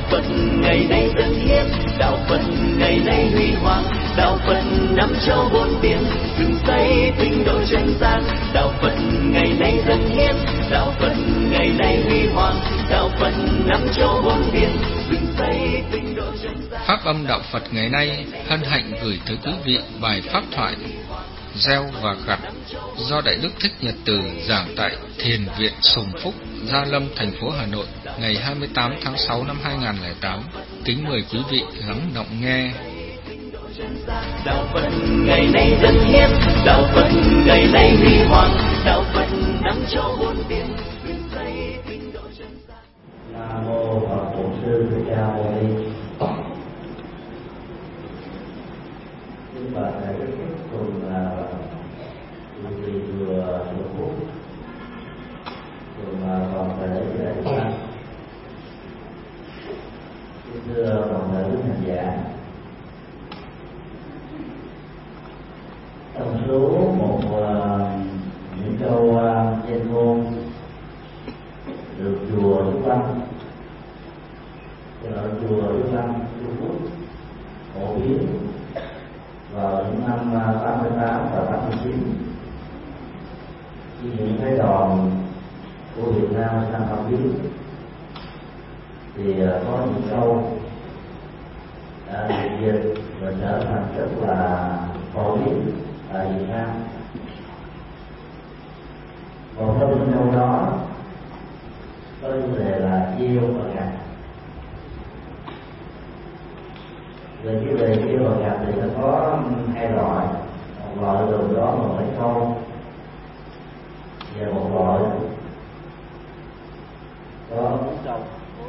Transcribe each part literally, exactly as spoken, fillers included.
Phật ngày nay dân hiến, đạo Phật ngày nay huy hoàng, đạo Phật năm châu bốn biển, rừng xây tinh độ chân gian. Đạo Phật ngày nay dân hiến, đạo Phật ngày nay huy hoàng, đạo Phật năm châu bốn biển, rừng xây tinh độ chân gian. Pháp âm đạo Phật ngày nay hân hạnh gửi tới quý vị bài pháp thoại Gieo và gặt do Đại Đức Thích Nhật Từ giảng tại Thiền viện Sùng Phúc, Gia Lâm, thành phố Hà Nội ngày hai mươi tám tháng sáu năm hai nghìn không trăm lẻ tám. Kính mời quý vị lắng động nghe. Đạo Phật ngày nay dân hiến, đạo Phật ngày nay huy hoàng, đạo Phật năm châu bốn biển, rừng xây tinh độ chân gian. Nam mô Phật Bổn Sư Thích Ca Mâu Ni. Kính bạch Đại Đức cùng chủ trì chùa Sùng Phúc, cùng toàn thể đại chúng. Kính thưa toàn thể quý hành giả, trong số một uh, những câu uh, danh ngôn được chùa Đức Văn, ở chùa Đức Văn Trung Quốc phổ biến vào những năm tám mươi tám và tám mươi chín, khi những phái đoàn của Việt Nam sang thăm viếng thì uh, có những câu đã được dịch và trở thành rất là phổ biến tại Việt Nam. Một trong những câu đó có chủ đề là gieo và gặt. Về chủ đề gieo và gặt thì nó có hai loại, một loại gồm đó một mấy câu và một loại có bốn câu.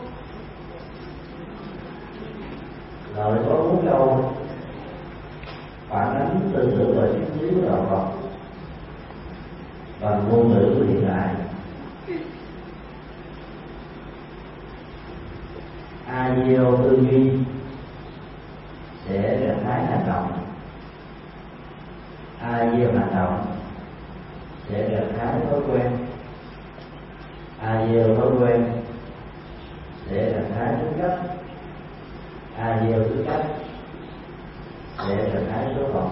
Loại có bốn câu phản ánh tư tưởng và triết lý của đạo Phật bằng ngôn ngữ của hiện đại. Ai gieo tư duy sẽ gặt hái hành động, ai gieo hành động sẽ gặt hái thói quen, ai gieo thói quen sẽ gặt hái tính cách, ai gieo tính cách để gặt hái số phận.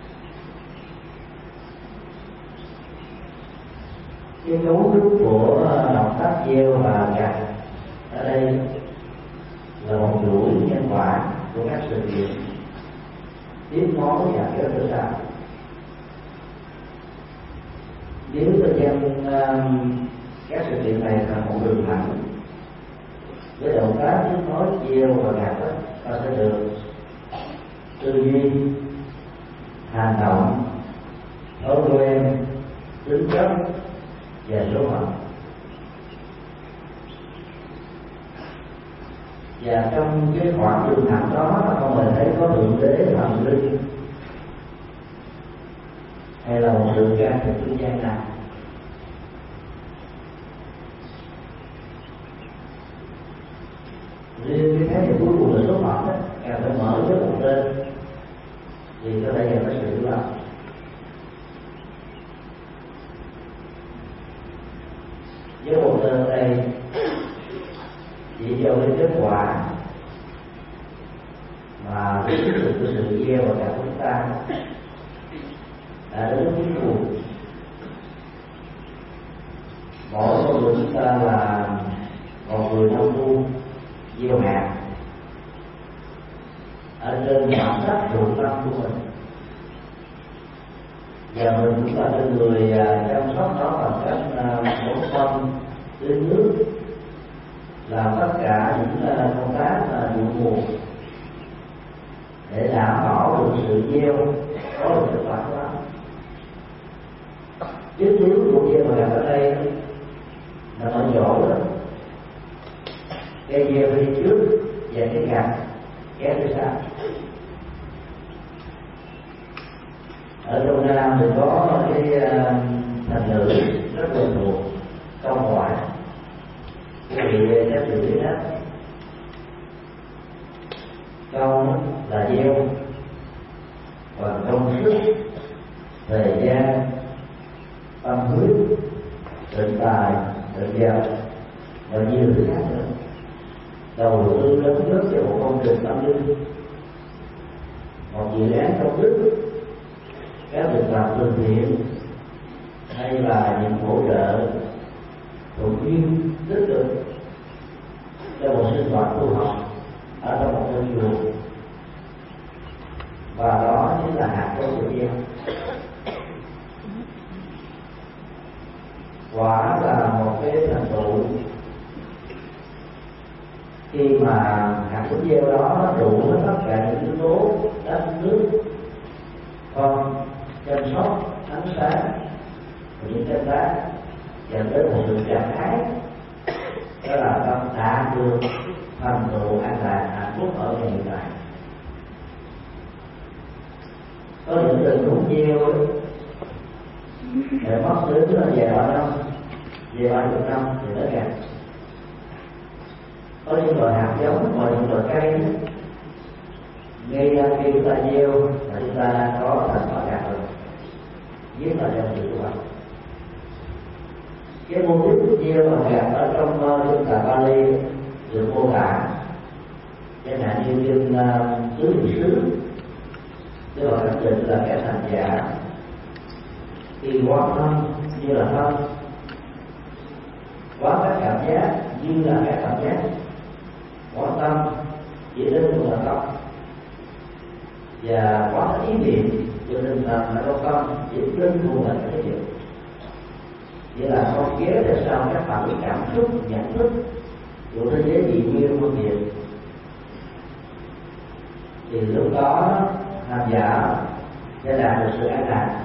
Cái cấu trúc của động tác gieo và gặt ở đây là một chuỗi nhân quả của các sự kiện tiếp nối và kéo tới sau. Nếu tôi đem các sự kiện này thành một đường thẳng với động tác tiếp nối gieo và gặt, ta sẽ được tư duy, hành động, thói quen, tính chất và số phận. Và trong cái khoảng đường thẳng đó ta không hề thấy có thượng đế thần linh hay là một sự can thiệp trung gian nào. Riêng cái khái niệm cuối cùng là số phận đó, càng phải mở với một tên thì có thể nhận cái sự là với một tên ở đây chỉ do cái kết quả mà cái tích cực của sự gieo và gặt chúng ta đã đến lúc cuối cùng. Mỗi con người chúng ta là một người nông phu gieo hạt ở trên mảnh đất ruộng lâm của mình, và mình cũng là cái người chăm sóc nó bằng cách bón phân, tưới nước, làm tất cả những công tác vụ mùa để đảm bảo được sự gieo có được kết quả đó. Triết lý của gieo và gặt ở đây là ở chỗ đó cây gieo đi trước và cái gặt kéo đi sau. Ở trong Nam thì có cái thành ngữ rất quen thuộc, câu hỏi quý vị các vị biết đó, câu là gieo, còn công sức, thời gian, tâm huyết, tịnh tài, tịnh giáo và nhiều thứ khác nữa. đầu tư lớn nhất cho một công trình tâm linh, một dự án công đức, các việc làm từ thiện, hay là những hỗ trợ thường xuyên tích cực cho một sinh hoạt tu học ở trong một ngôi chùa, và đó chính là hạt giống sự gieo. Quả là một cái thành tựu khi mà hạt giống gieo đó nó đủ với tất cả những yếu tố đất nước, con, chăm sóc, ánh sáng và những canh tác, dẫn đến một sự cảm ái, đó là tâm đạt được thành tựu an lạc hạnh phúc ở hiện tại. Có những tình huống gieo ấy để mất đến là vài ba năm, vài ba chục năm thì mới gặt. Có những loại hạt giống và những loại cây ngay khi chúng ta gieo là chúng ta có thành quả gặt rồi, nhất là trong sự tu học. Cái mô típ gieo và gặt ở trong kinh Tạng Bali được mô tả chẳng hạn như kinh tứ niệm xứ, tức là khẳng định là cái thành giả khi quán thân như là thân, quán các cảm giác như là các cảm giác, quán tâm chỉ đến luôn là tâm, và quán các ý niệm cho nên là là có tâm chỉ đến luôn là cái niệm. Vậy là không kéo theo sau các phản ứng cảm xúc, nhận thức của thế giới dị nguyên phương tiện, thì lúc đó hành giả sẽ đạt được sự an lạc.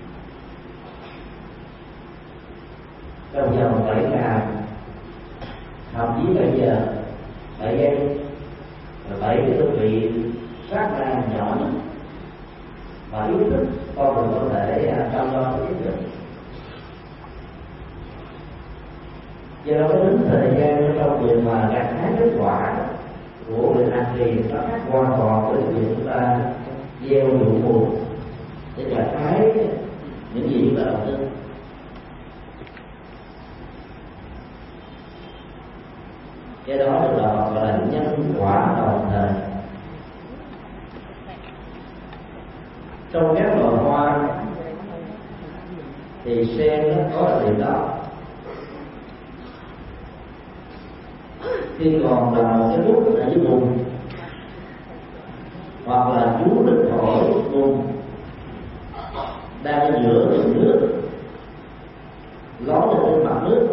Trong vòng bảy ngày, thậm chí bây giờ bảy giây, bảy cái đơn vị sát na nhỏ nhất và ý thức con người có thể trong đó có biết được. Do đó đến thời gian trong việc mà gặt hái kết quả của việc hành trì nó khác hoàn toàn với việc chúng ta gieo vụ mùa để gặt hái những gì chúng ta đầu tư. Cái đó được gọi là nhân quả đồng thời. Trong các loài hoa thì sen nó có là điều đó. Khi còn là một cái bút ở dưới bùn, hoặc là chú lịch thổi bùn đang ở giữa đường nước ló lên trên mặt nước,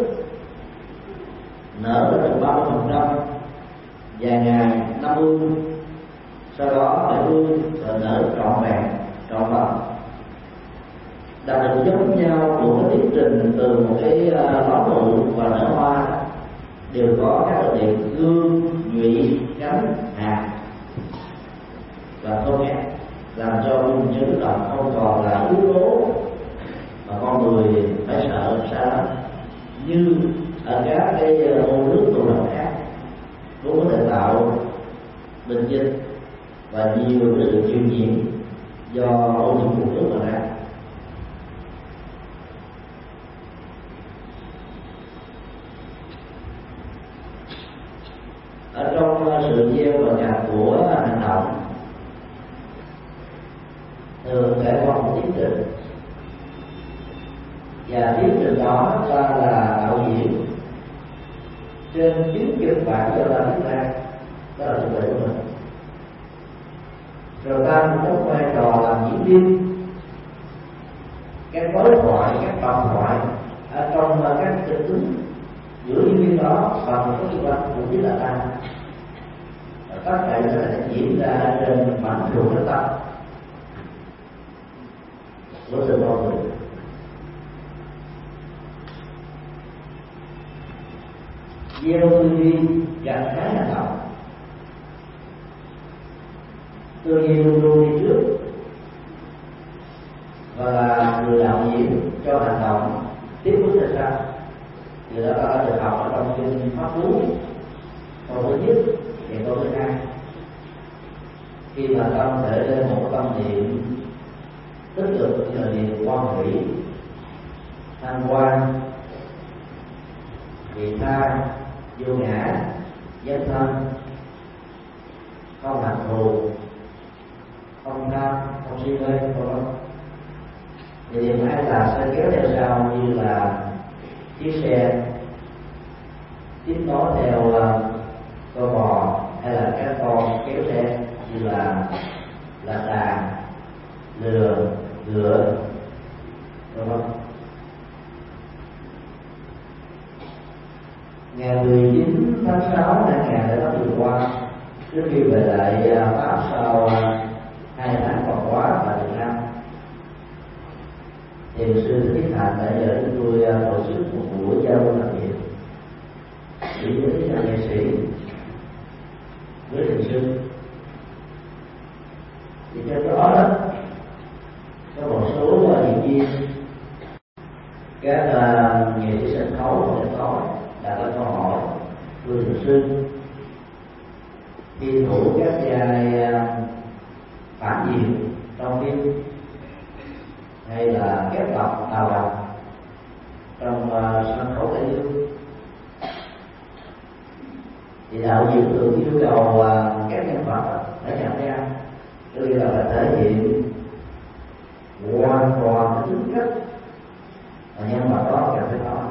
nở ra được ba mươi phần trăm, vài ngày năm mươi, sau đó lại ương rồi nở trọn vẹn trọn vẹn, đạt được giống nhau của cái tiến trình từ một cái ló nụ và nở hoa đều có các đặc điểm gương, nhụy, cánh, hạt và thô nghét, làm cho vùng chấn động không còn là yếu tố mà con người phải sợ xa lắm như ở các cái ô nước tụ tập khác, cũng có thể tạo bệnh dịch và nhiều cái sự truyền nhiễm do ô nhiễm nguồn nước mà ra. Ở trong sự gieo và gặt của hành động thường trải qua một tiến trình, và tiến trình đó ta là đạo diễn trên chính kịch bản do ta viết ra, đó là sự tuệ của mình. Rồi ta cũng có vai trò làm diễn viên các đối thoại, các đoạn thoại ở trong các kịch tính giữa diễn viên đó và một cái cơ quan cũng chính là ta. Tất cả những cái sẽ diễn ra trên bản đồ của tâm của sự con người. Gieo tư duy gặt hái hành động. Tư duy luôn luôn đi trước và là người đạo diễn cho hành động tiếp bước ra sau. Thì đó ta đã được học ở trong kinh Pháp Cú câu thứ nhất và câu thứ hai. Khi mà tâm thể lên một tâm niệm tích cực như là niệm quan hỷ, thanh quan, vị tha, vô ngã, dân thân, không hận thù, không tham, không si mê, vân vân. Thì điều hai là sẽ kéo theo sau như là chiếc xe tiếp nối theo uh, con bò hay là các con kéo xe như là là đàn, lừa, ngựa, vân vân. Ngày mười chín tháng sáu năm hai nghìn lẻ tám vừa qua, trước khi về lại Pháp sau hai tháng còn quá tại Việt Nam, thiền sư Thích Hạnh đã nhờ chúng tôi tổ chức một buổi giao lưu làm việc chỉ với các nghệ sĩ với thiền sư. Thì trong đó đó có một số diễn viên, các uh, nghệ sĩ sân khấu và sân khấu đã có câu hỏi thưa thiền sư, khi thủ các vai uh, phản diện trong phim hay là ghép đọc đào đọc trong uh, sân khấu cải lương, thì đạo diễn thường yêu cầu uh, các nhân vật phải nhận ra tức là phải thể hiện hoàn toàn cái tính cách mà nhân vật đó cần phải có.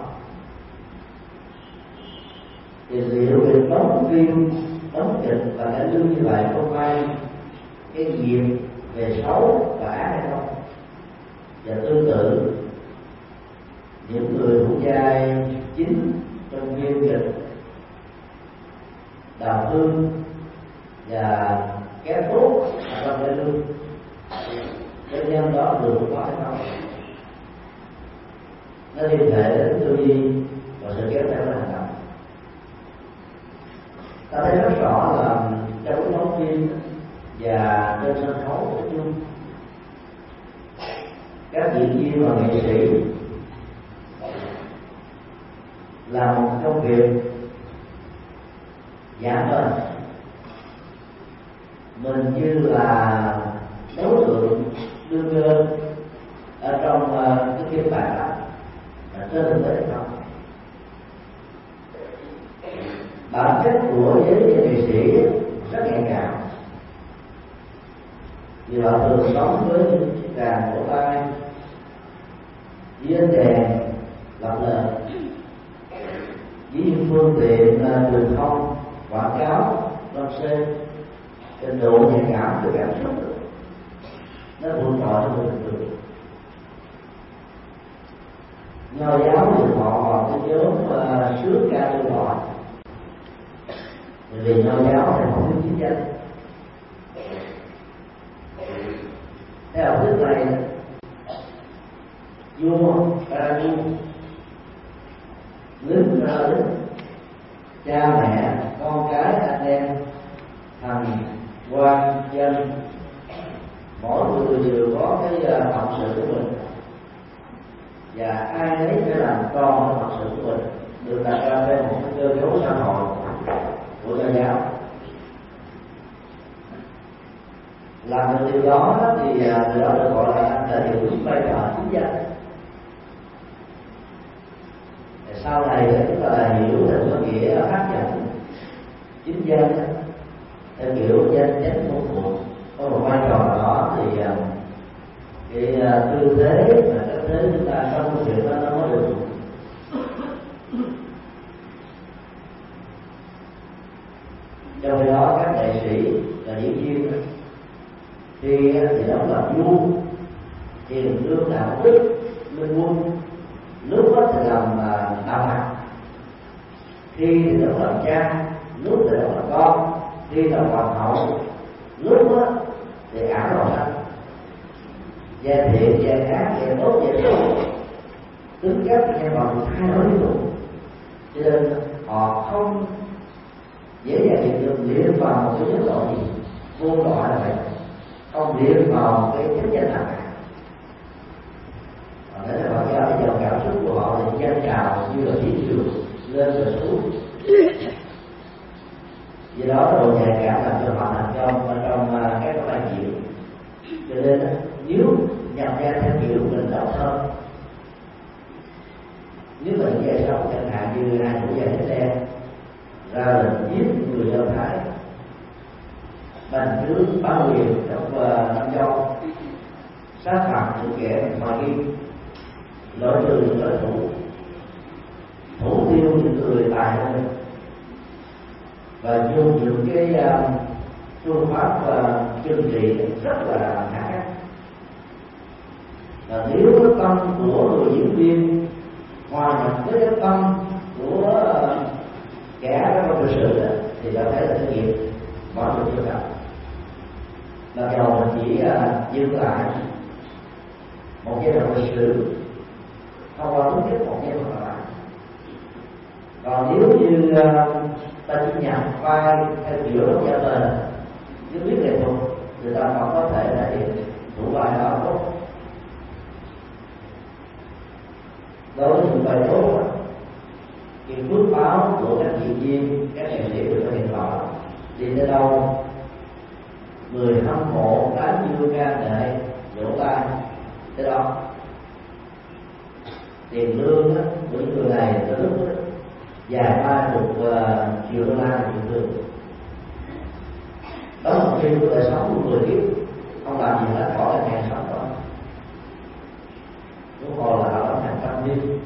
Thì liệu việc đóng phim, đóng kịch và cải lương như vậy có phải cái nghiệp về xấu và ác hay không? Và tương tự, những người thủ vai chính trong phim kịch đào hương và kẻ tốt trong cải lương, cái nhân đó được có hay không? Nó liên hệ đến tư duy và sự kéo theo hành động. Ta thấy rất rõ là trong đóng phim và trên sân khấu của chung, các diễn viên và nghệ sĩ làm một công việc giả vờ mình như là đối tượng đương cơ ở trong uh, cái phiên bản đó, là trên thực tế không. Bản chất của giới nghệ sĩ rất nhạy cảm, vì họ thường sống với những chiếc đàn cổ tay, với ánh đèn lập lờ, với những phương tiện truyền thông quảng cáo loan xê, cái độ nhạy cảm của cảm xúc nó vượt trội hơn bình thường. Nho giáo thì họ còn cái nhóm uh, sướng ca kêu gọi, vì nho giáo thì không có chiến tranh. Theo học thuyết này, vua ra vua, lính ra lính, cha mẹ, con cái, anh em, thần, quan, dân, mỗi người đều có cái phận sự của mình, và ai nấy phải làm tròn cái phận sự của mình, được đặt ra trên một cái cơ cấu xã hội của Nho giáo. Làm được điều đó thì điều đó được gọi là thể hiện đúng vai trò chính danh. Sau này chúng ta hiểu theo cái nghĩa khác nhận chính danh theo kiểu danh chánh ngôn thuận, có một vai trò đó thì cái tư thế và cách thế chúng ta trong công việc đó nó mới được. Trong khi đó các nghệ sĩ và diễn viên khi thì đóng làm vua, hiền lương đạo đức minh quân, lúc đó thì làm đạo mặt, khi thì đóng làm cha, lúc thì đóng làm con, khi làm hoàng hậu, lúc đó thì ảo lòng thanh, gia thiện, gia ác, gia tốt, gia xấu, tính cách của nhân vật thay đổi liên tục, cho nên họ không dễ dàng hiện được liệt vào một cái giới độ gì vô loại là vậy, không liệt vào một cái chất danh nào cả. Đấy là họ giao cái dòng cảm xúc của họ thì dâng trào như là thủy triều lên và xuống. Vì đó độ nhạy cảm làm cho họ thành công ở trong các vai diễn. Cho nên nếu nhận ra theo kiểu mình độc thân, nếu mình dễ sống chẳng hạn như hai chủ nhà xe ra lệnh giết nước bá quyền trong Nam Châu, sát phạt những kẻ mà nghiêm, loại trừ những đối thủ, thủ tiêu những người tài hơn, và dùng những cái uh, phương pháp uh, trừng trị rất là khả khắc. Và nếu cái tâm của người diễn viên hòa nhập với cái tâm của uh, kẻ trong lịch sử đó, thì ta thấy là cái nghiệp bỏ được chưa cả. Là đầu mình chỉ uh, dừng lại một giai đoạn lịch sử thông qua đúng nhất một giai đoạn lại. Còn nếu như uh, ta chỉ nhận vai theo kiểu đóng giả tờ chứ biết nghệ thuật, người ta còn có thể thể hiện thủ bài đó tốt. Đối với những bài tốt, thì phước báo của các diễn viên, các nghệ sĩ được thể hiện rõ. Đi tới đâu, người hâm mộ tán dương ca ngợi vỗ tay tới đó. Tiền lương của những người này có lúc dài ba chục triệu đô la là chuyện thường. Đó là một phim của đời sống của người kiếp, không làm gì hết, khỏi là ngày sống đó. Lúc còn là ở hàng trăm phim.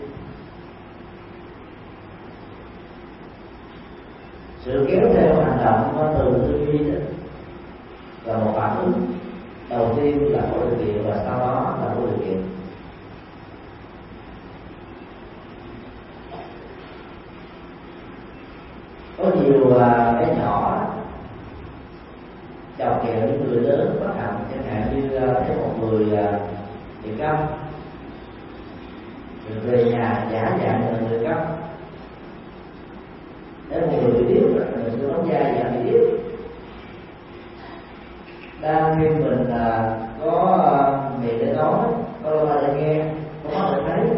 Sự kéo theo hành động từ tư duy đó là một phản ứng. Đầu tiên là có điều kiện và sau đó là có điều kiện. Có nhiều cái nhỏ chọc kẹo những người lớn bất hạnh, chẳng hạn như thấy một người bị câm về nhà giả dạng là người câm, nếu một người bị điếc người sẽ đóng vai dạng bị điếc. Đang khi mình có miệng để nói, có loa để nghe, có mắt để thấy,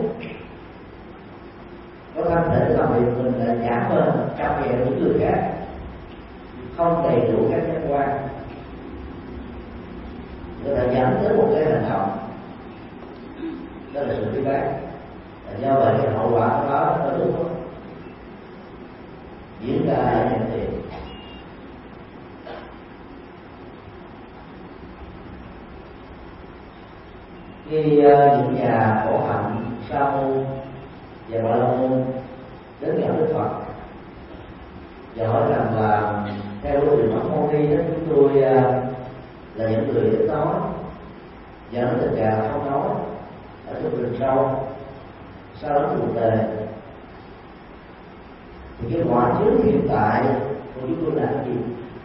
có thân thể để làm việc, mình là giả vờ chọc kẹo những người khác, không đầy đủ các giác quan, người ta dẫn đến một cái hành động đó là sự phi bác. Do vậy cái hậu quả của đó nó đúng không diễn ra ở hiện tiền. Khi uh, những nhà khổ hạnh sa môn và bà la môn đến gặp Đức Phật và hỏi rằng là theo cái truyền thống môn ni đó, chúng tôi uh, là những người ít nói và nó tình trạng không nói ở trong rừng sâu, sau đó cuộc đời thì cái quả trước hiện tại của chúng tôi là cái gì?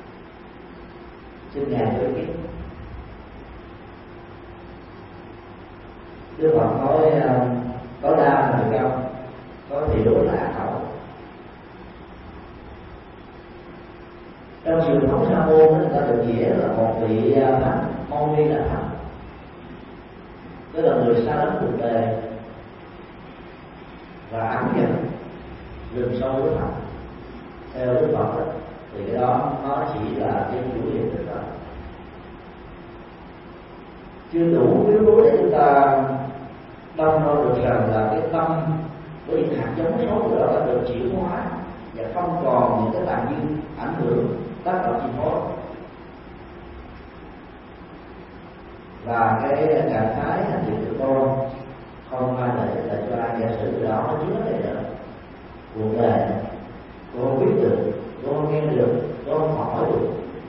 Xin ngài cho biết. Đức Phật nói có đa là người công, có thiểu là ác khẩu. Trong truyền thống sa môn người ta được nghĩa là một vị thánh, môn ni là thánh, tức là người xa lánh cuộc đời và ẩn nhận rừng sâu với Phật. Theo Đức Phật đó, thì cái đó nó chỉ là cái chủ hiện thực đó, chưa đủ yếu tố để chúng ta đong đo được rằng là cái tâm với những hạt giống xấu của đó đã được chuyển hóa và không còn những cái tàn dư ảnh hưởng tác động chi phối. Và cái trạng thái hành vi của con không ai để lại cho ai, giả sử từ đó nó chiếm cái nữa cuộc đời cô không biết được, cô không nghe được, cô không hỏi được.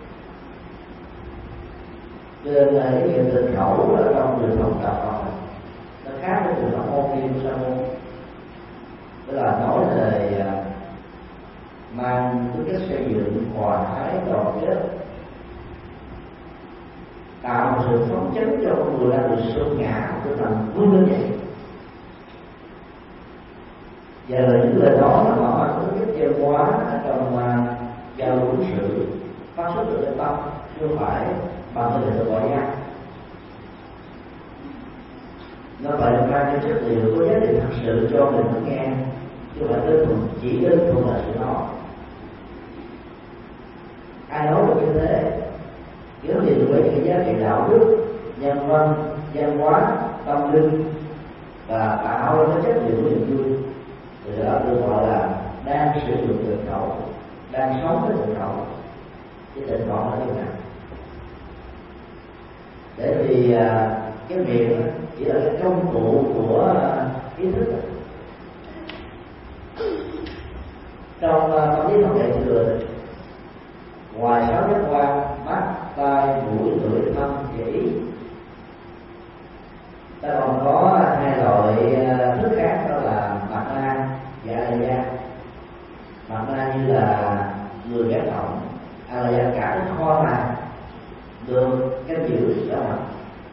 Cho nên là cái hiện tình khẩu ở trong truyền thống đạo Phật nó khác với truyền thống môn ni sa môn, tức là nói lời mang tính cách xây dựng hòa ái đoàn kết, tạo một sự phấn chấn cho con người đang bị sụp ngã của thành vươn lên vậy. Và là những lời đó là họ có cái văn hóa trong giao lưu ứng xử phát xuất từ cái tâm, chưa phải bằng cái sự gọi giác. Nó phải ra cái chất liệu có giá trị thật sự cho mình lắng nghe, chứ không phải đơn thuần chỉ đơn thuần là sự nói. Ai nói được như thế nếu nhìn với cái giá trị đạo đức, nhân văn, văn hóa, tâm linh và tạo ra cái chất liệu của niềm vui, thì đó được gọi là đang sử dụng tình khẩu, đang sống với tình khẩu. Cái tình khẩu là như nào? Để vì à, cái miệng chỉ là cái công cụ của à, ý thức. Trong tâm lý học đại thừa, ngoài sáu giác quan mắt, tai, mũi, lưỡi, thân và ý, ta còn có hai loại thức khác, đó là mặt na và a la gia. Mặt na như là người gác cổng, a la gia cả cái kho tàng được canh giữ ở mặt.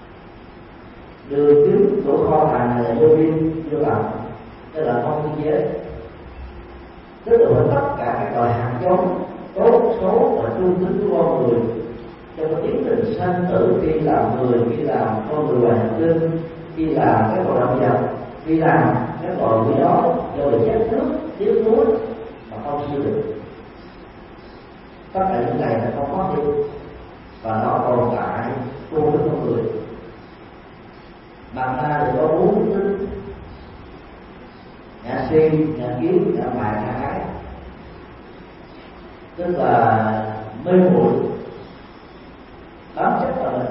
Đường kính của kho tàng này là vô biên vô tận, tức là không biên giới, tức là tất cả các loại hạt giống tốt xấu và trung tính của con người trong cái tiến trình sanh tử, khi làm người, khi làm con người ngoài hành tinh, khi làm các loài động vật, khi làm các loài quỷ đó do bị chết nước tiếc nuối mà không siêu được. Tất cả những này là không có đi và nó tồn tại cùng với con người. Bằng ra thì có bốn tính: ngã si, ngã kiến, ngã mạn, ngã ái. Tức là mê muội bám chấp vào mình,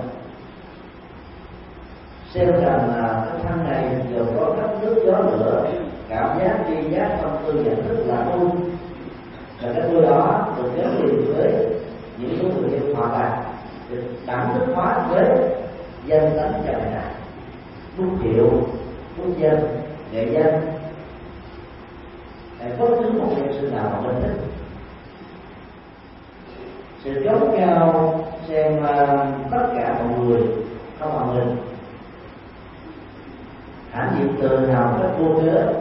xem rằng là cái thân này đều có các nước gió lửa, cảm giác, tri giác, tâm tư, nhận thức là tôi, và cái tôi đó được gắn liền với những số người dân hoàn toàn được đẳng thức hóa với danh tánh và bài nạn, bút hiệu, bút danh, nghệ danh, hay bất cứ một nhân sự nào mà mình thích. Sự chống nhau xem uh, tất cả mọi người không bằng mình, hãnh diện từ nào rất vô cớ,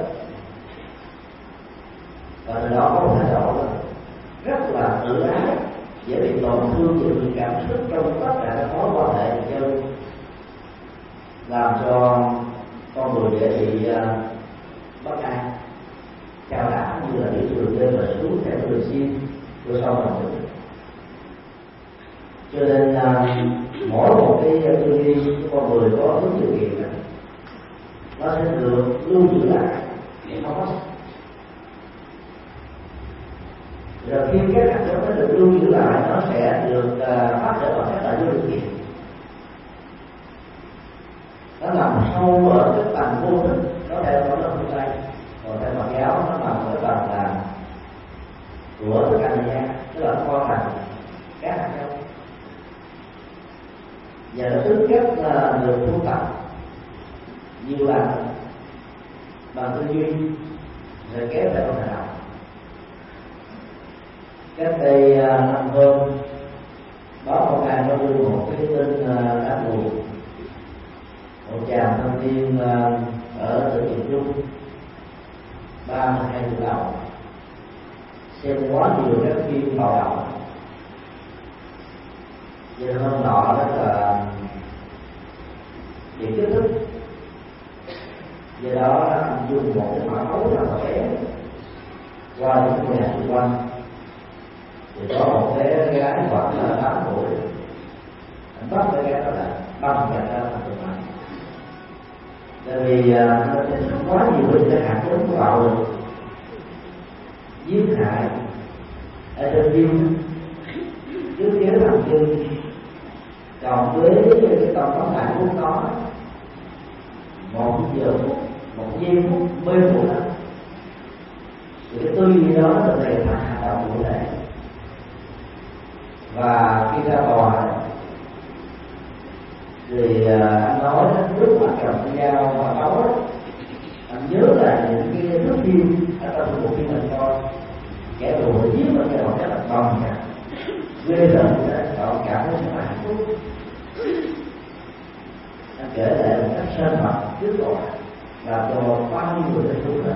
và từ đó có một thái độ rất là tự ái, dễ bị tổn thương, dễ bị cảm xúc trong tất cả các mối quan hệ với nhau, làm cho con người dễ bị uh, bất an, chao đảo như là đi đường lên và xuống theo đường xiên của sau mình. Cho nên uh, mỗi một cái tư duy của con người có những điều kiện này, nó sẽ được lưu giữ lại để không mất. Rồi khi các hạt giống nó được lưu giữ lại, nó sẽ được uh, phát triển bằng các loại vô điều kiện. Nó nằm sâu ở cái tầng vô thức, có thể có nó phương Tây, còn theo Phật giáo nó nằm ở cái tầng là của tất cả nhà, tức là kho tàng các hạt giống. Và nó tính cách là được thu tập nhiều lần bằng tư duy rồi kéo theo hành động. Cách đây năm hôm, báo công an có đưa một cái tin đáng buồn. Một chàng thanh niên ở tỉnh miền Trung, ba mươi hai tuổi đầu, xem quá nhiều các phim bạo động. Cho hôm nọ đó là bị kích thích, do đó anh dùng một cái mã ấu rất là bé qua những ngôi nhà xung quanh, thì có một cái gái khoảng là tám tuổi, anh bắt cái gái đó là băm chặt ra thành từng mảnh. Tại vì nó sẽ quá nhiều những cái hạt giống của bạo lực giết hại ở trên tim, trước kéo thần kinh, còn với cái tầm tóm lại của nó một giờ phút, một giây phút mê muội đó, thì cái tư duy đó nó được thành hành động cụ thể. Và khi ra tòa thì anh nói trước mặt cầm dao và máu, anh nhớ là những cái thước phim ở trong bộ phim mình coi, kẻ thù giết ở cái đoạn rất là bầm nha, ghê rợn, họ cảm thấy rất là hạnh phúc. Anh kể lại một cách sân mật trước tòa, làm cho bao nhiêu người đã xuống rồi.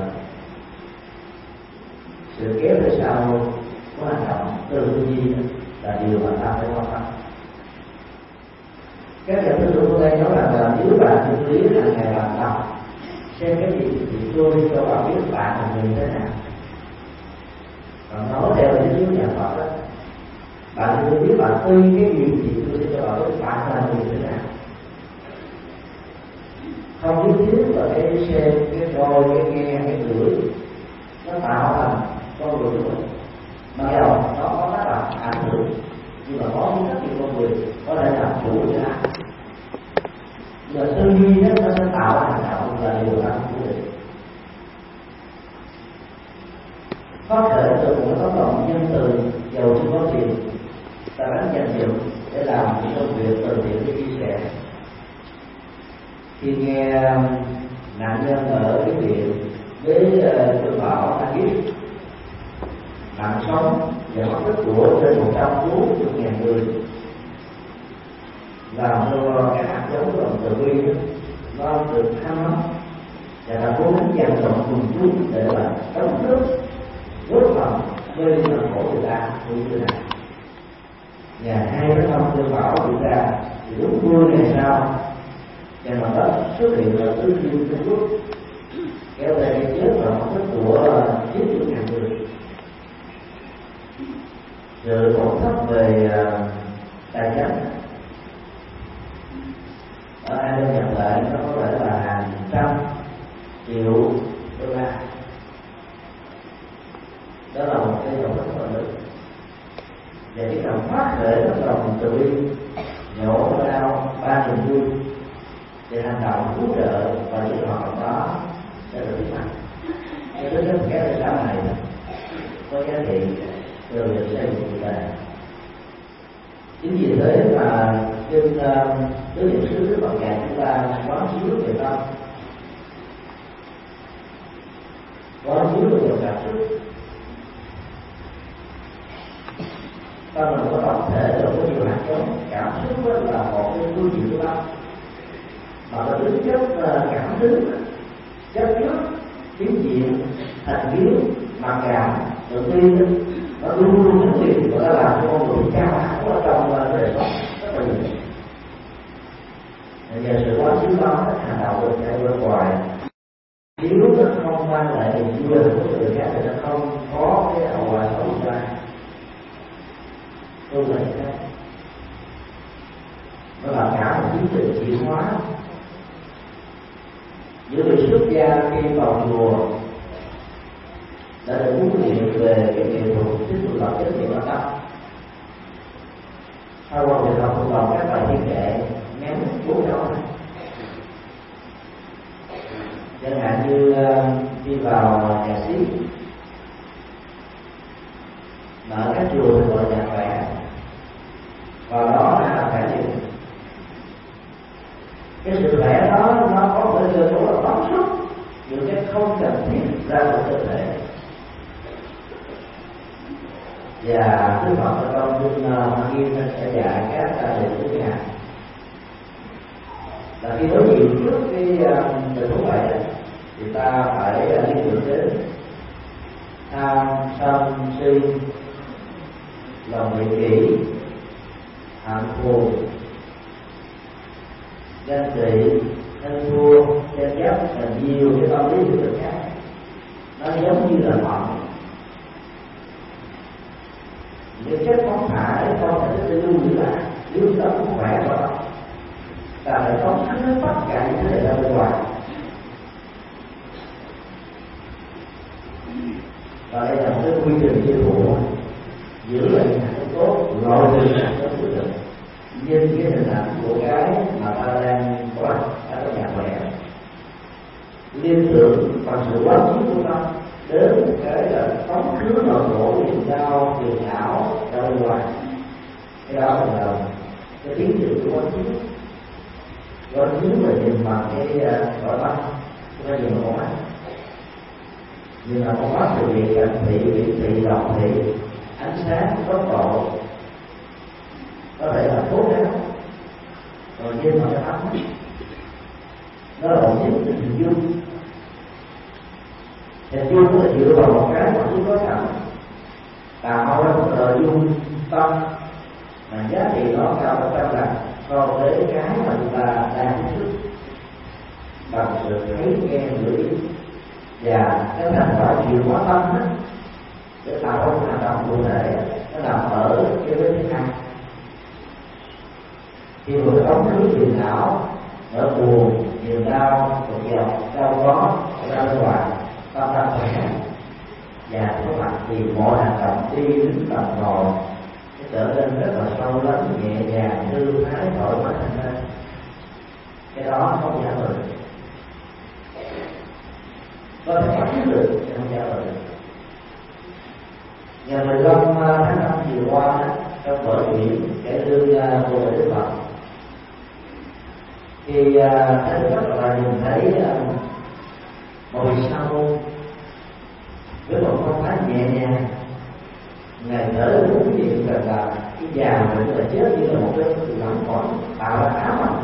Sự kéo về sau của hành động từ tư duy là điều mà ta phải quan tâm. Các nhà tư tưởng của đây nói rằng là nếu bạn thực lý hàng ngày bạn đọc xem cái gì thì tôi cho bạn biết bạn là người thế nào. Còn nói theo cái chiếu nhà Phật đó, bạn tôi biết bạn tuy cái gì thì tôi sẽ cho bạn biết bạn là người thế nào. Không nhất thiết là cái xem, cái coi, cái nghe, cái ngửi nó tạo thành con người của mình. Mặc dù nó có tác động ảnh hưởng, nhưng mà có những rất nhiều con người có thể làm chủ cho nó. nhiên đó, nó sẽ tạo ra hành động là điều ta không quyết định. Phát khởi từ một tấm lòng nhân từ giàu chưa có tiền, ta đánh danh dự để làm những công việc từ thiện để chia sẻ. Khi nghe nạn nhân ở cái viện với cơn bão Agip mạng sống và mất tích của trên một trăm bốn mươi ngàn người, làm cho các hạt giống của lòng từ bi nó được thăng ấm và ta cố gắng dành dọn cùng chúng để là đóng nước góp phần với nỗi khổ người ta như thế này. Và hai cái thông cơn bão diễn ra thì lúc mười ngày sau, nhà mặt đất xuất hiện là tứ thiên Trung Quốc kéo theo cái chết và mất tích của chín mươi ngàn người. Sự tổn thất về tài chính ở hai bên nhập lại nó có thể là hàng trăm triệu đô la. Đó là một cái dòng rất là lớn. Và cái lòng phát khởi trong lòng từ bi nhổ đau ba niềm vui để hành động cứu trợ và những hoạt động đó sẽ được tiến hành. Cái thứ nhất cái thứ sau này có giá trị từ việc xây dựng cuộc đời. Chính vì thế mà trên tứ niệm xứ Đức Phật dạy chúng ta quán chiếu về tâm, quán chiếu về cảm xúc. Tâm là một tổng thể rồi có nhiều hạt giống. Cảm xúc là một cái phương diện của tâm, mà nó tính chất cảm tính, chất trước, chính diện, thành kiến, mặc cảm, tự tin, nó luôn luôn thực hiện và nó làm cho con người cao hẳn ở trong đời sống rất là nhiều. Nhờ sự quán chiếu đó, hành động được chạy bên ngoài, nếu nó không mang lại niềm vui của người khác thì nó không có cái hậu quả xấu ra. Tôi là như thế, nó là cả một tiến trình chuyển hóa. Những người xuất gia khi vào chùa đã được huấn luyện về cái nghệ thuật tiếp tục lập chánh niệm tâm. Sau qua việc học thuộc lòng các bài thiên kệ ngắn bốn câu, chẳng hạn như đi vào nhà xí, mà ở các chùa thì gọi là nhà vẽ, vào đó là phải gì? Cái sự vẽ đó nó có một cái cơ cấu là bám xuất những cái không cần thiết ra của cơ thể. Và Đức Phật ở trong kinh Hoa Nghiêm sẽ dạy các đệ tử của Ngài là khi đối diện trước cái tình huống vậy thì ta phải liên tưởng đến tham sân si, lòng vị kỷ, hận thù, ganh tị, thân thua, tranh chấp là nhiều cái tâm lý của người khác. Nó giống như là mộng. Những chất phóng thải không thể tự lưu giữ lại nếu ta muốn khỏe vào đó, ta phải phóng hết tất cả những thứ này ra bên ngoài. Và đây là một cái quy trình tiêu thụ, giữ lại những hạt tốt, loại trừ hạt tốt của mình, nhìn cái hình ảnh của cái mà ta đang có ở trong nhà khỏe, liên tưởng bằng sự quán chiếu của ta đến một cái là phóng khứ nội bộ niềm đau, phiền não ra bên ngoài. Cái đó là cái tiến trình của quán chiếu. Quán chiếu là nhìn bằng cái cõi tâm, chúng ta nhìn bằng con mắt. Nhưng mà con mắt thì bị cận thị, bị thị, lòng thị, ánh sáng, tốc độ, có thể là cố gắng, rồi nhìn bằng cái mắt. Nó là một những hình dung. Hình dung là dựa vào một cái mà chúng có sẵn, tạo ra một nội dung tâm mà giá trị nó cao một trăm lần so với cái mà chúng ta đang tiếp xúc bằng sự thấy nghe ngửi và cái thành quả chuyển hóa tâm đó, để tạo ra một hành động cụ thể. Nó nằm ở cái vết thứ hai. Khi người đóng khứ phiền não, nỗi buồn, niềm đau, cực dọc, đau có ra bên ngoài, tâm ta khỏe và có mặt thì mọi hành động đi đến tầm ngồi trở nên rất là sâu lắng, nhẹ nhàng, thư thái, thoải mái hơn. cái đó không trả lời. Có thể bắt được nhưng không trả lời. Ngày mười lăm tháng năm vừa qua, trong vở diễn cải lương của Đức Phật, thì Thầy rất là nhìn thấy một vị sa môn với một phong thái nhẹ nhàng, ngày thở cũng diện rằng là cái già vẫn là chết như là một cái sự lắng còn tạo ra ám ảnh,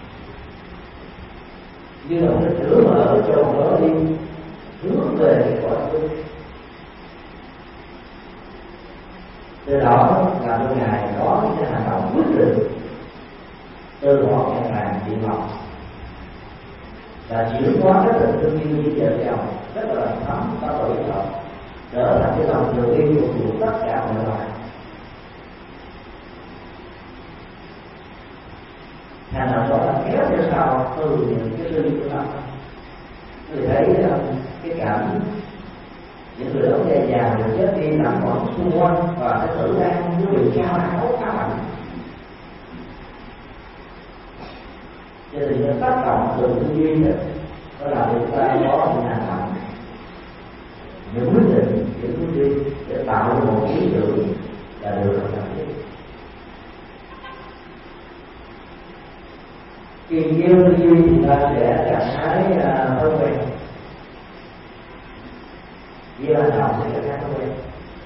như là một cái cửa mở cho một đó đi hướng về cái cõi tương. Từ đó là đôi ngài có những cái hành động quyết định từ bỏ ngàn vàng điện ngọc và chuyển hóa cái tình thương yêu như vợ chồng rất là thấm có tuổi thọ, trở thành cái lòng từ bi của chủ tất cả mọi loài. Hành động đó là kéo theo sau từ những cái lưng của nó. Người thấy cái cảm những người lớn già già rồi chết đi nằm ở xung quanh và cái tử đang nó bị trao áo ám ảnh, cho nên nó tác động từ tư duy đó, đó là chúng ta có những hành động, những quyết định, những tư duy để tạo ra một ý tưởng là được làm tiếp. Khi yêu tư duy thì ta sẽ cảm thấy thói quen, yêu hành động sẽ cảm thấy thói quen.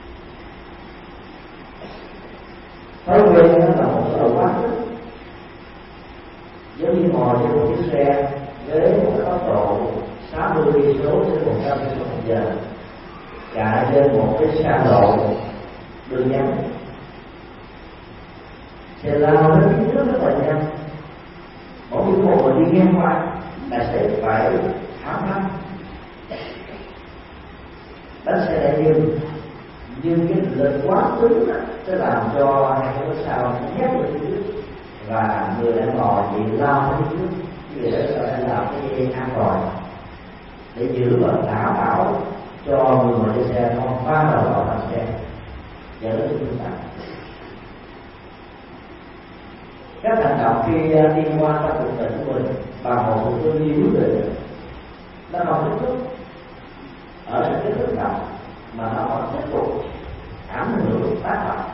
Thói quen nó là một sự quá sức, giống như ngồi trên một chiếc xe với một cái tốc độ sáu mươi cây số trên một trăm cây số một giờ, chạy trên một cái xa lộ đường nhánh, xe lao đến phía trước rất là nhanh. Mỗi khi một người đi ngang qua, tài xế phải tháo phanh, bánh xe đã dừng, nhưng cái lực quá cứng đó sẽ làm cho hai cái sau nhét vào phía trước và người đang ngồi bị lao đến phía trước. Vì vậy phải làm cái dây an toàn để giữ và đảm bảo cho người ngồi trên xe không va vào vào thành xe dẫn đến thương tật. Các hành động khi đi qua các cuộc tình của mình bằng một sự tư duy quyết định, nó không kết thúc ở những cái thực động mà nó còn tiếp tục ảnh hưởng tác động.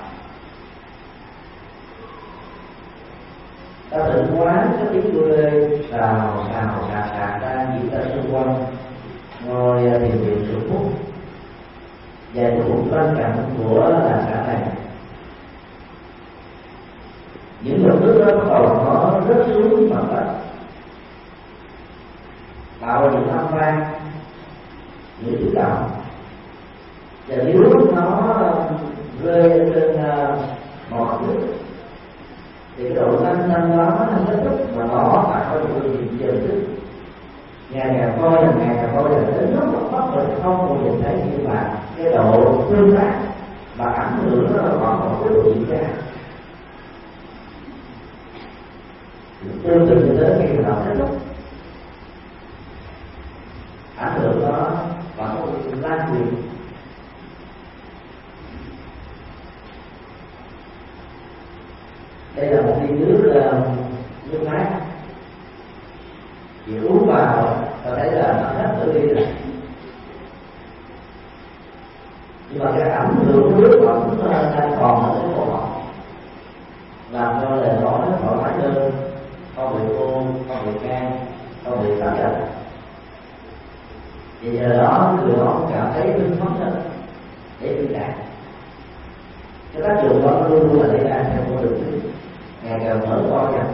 Ta tự quán cái tiếng của lê xào xào xào xào đang diễn ra xung quanh ngôi thiền viện Sưởng Phúc và những bên cạnh của làng xã này. Những dòng nước đó bắt đầu nó rớt xuống mặt đất, tạo ra những âm vang, những tiếng động, và nếu nó rơi trên một mặt nước thì cái độ thanh thanh đó nó kết thúc mà nó tạo ra một hiện dần thức. Ngày càng coi là ngày càng coi là đến lúc mà bắt mình không còn nhìn thấy, nhưng mà cái độ tương tác và ảnh hưởng nó vẫn còn tiếp tục diễn ra. Tương tự như thế khi nào kết thúc, ảnh hưởng đó vẫn có sự lan truyền. Đây là một ly nước nước mát, thì uống vào ta thấy là nó hết tự đi rồi, nhưng mà cái ảnh hưởng của nước vẫn đang còn ở cái cổ họng, làm cho lời nói nó thoải mái hơn, không bị khô, không bị can, không bị cảm giận. Vì giờ đó người đó cũng cảm thấy hưng phấn hơn để đi đạt. Cái tác dụng đó luôn luôn là để đạt theo con đường này, ngày càng mở to dần.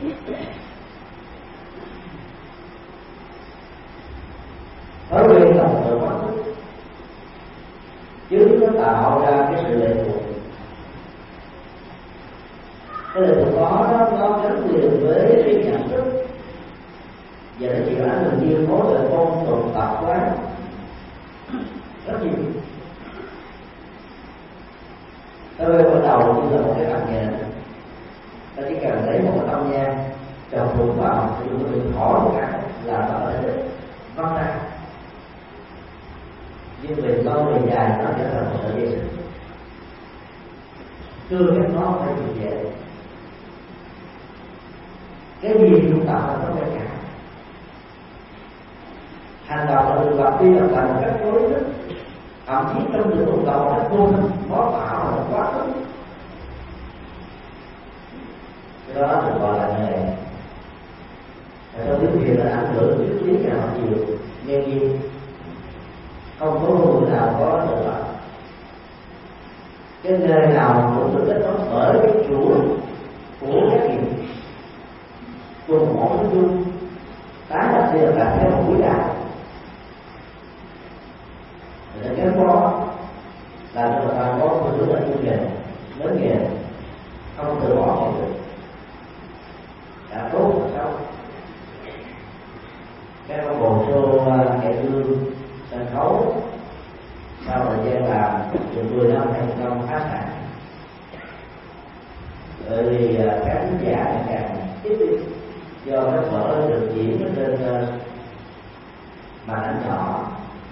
Thói quen là một sự quá sức, chứ nó tạo ra cái sự lệ thuộc. Cái lệ thuộc đó nó nó gắn liền với cái nhận thức và nó chịu ảnh hưởng nhiều mối lợi phong tục tập quán rất nhiều. Tới đây bắt đầu như là một cái bằng nghệ, ta chỉ cần lấy một cái tâm nhang trồng thùng vào thì chúng mình khỏi một cái là nó ở đây văng ra, nhưng về lâu về dài nó trở thành một sợi dây xích, chưa biết nó phải gì vậy. cái gì cũng tạo ra thói quen cả. Hành động là được lặp đi lặp lại một cách cố ý, thậm chí trong những hoạt động rất vô thức, nó tạo là quá khứ. Cái đó được gọi là nghề. Trong tiếng Việt là ảnh hưởng đến lý cả họ nhiều, nghe nhiều, không có người nào có được lại. Cái nghề nào cũng được kết nối bởi cái chuỗi của các nghiệp cùng mỗi cái chung tái lập đi là theo một quỹ đạo. Để cái đó là cho người ta có một thứ là chuyên nghề, lớn nghề, không tự bỏ nghề được. Đã tốt là sao? Các con bộ show cải lương sân khấu sau thời gian làm từ mười năm thành công phát sản, bởi vì các khán giả ngày càng tiếp đi do các vở được diễn trên màn ảnh nhỏ,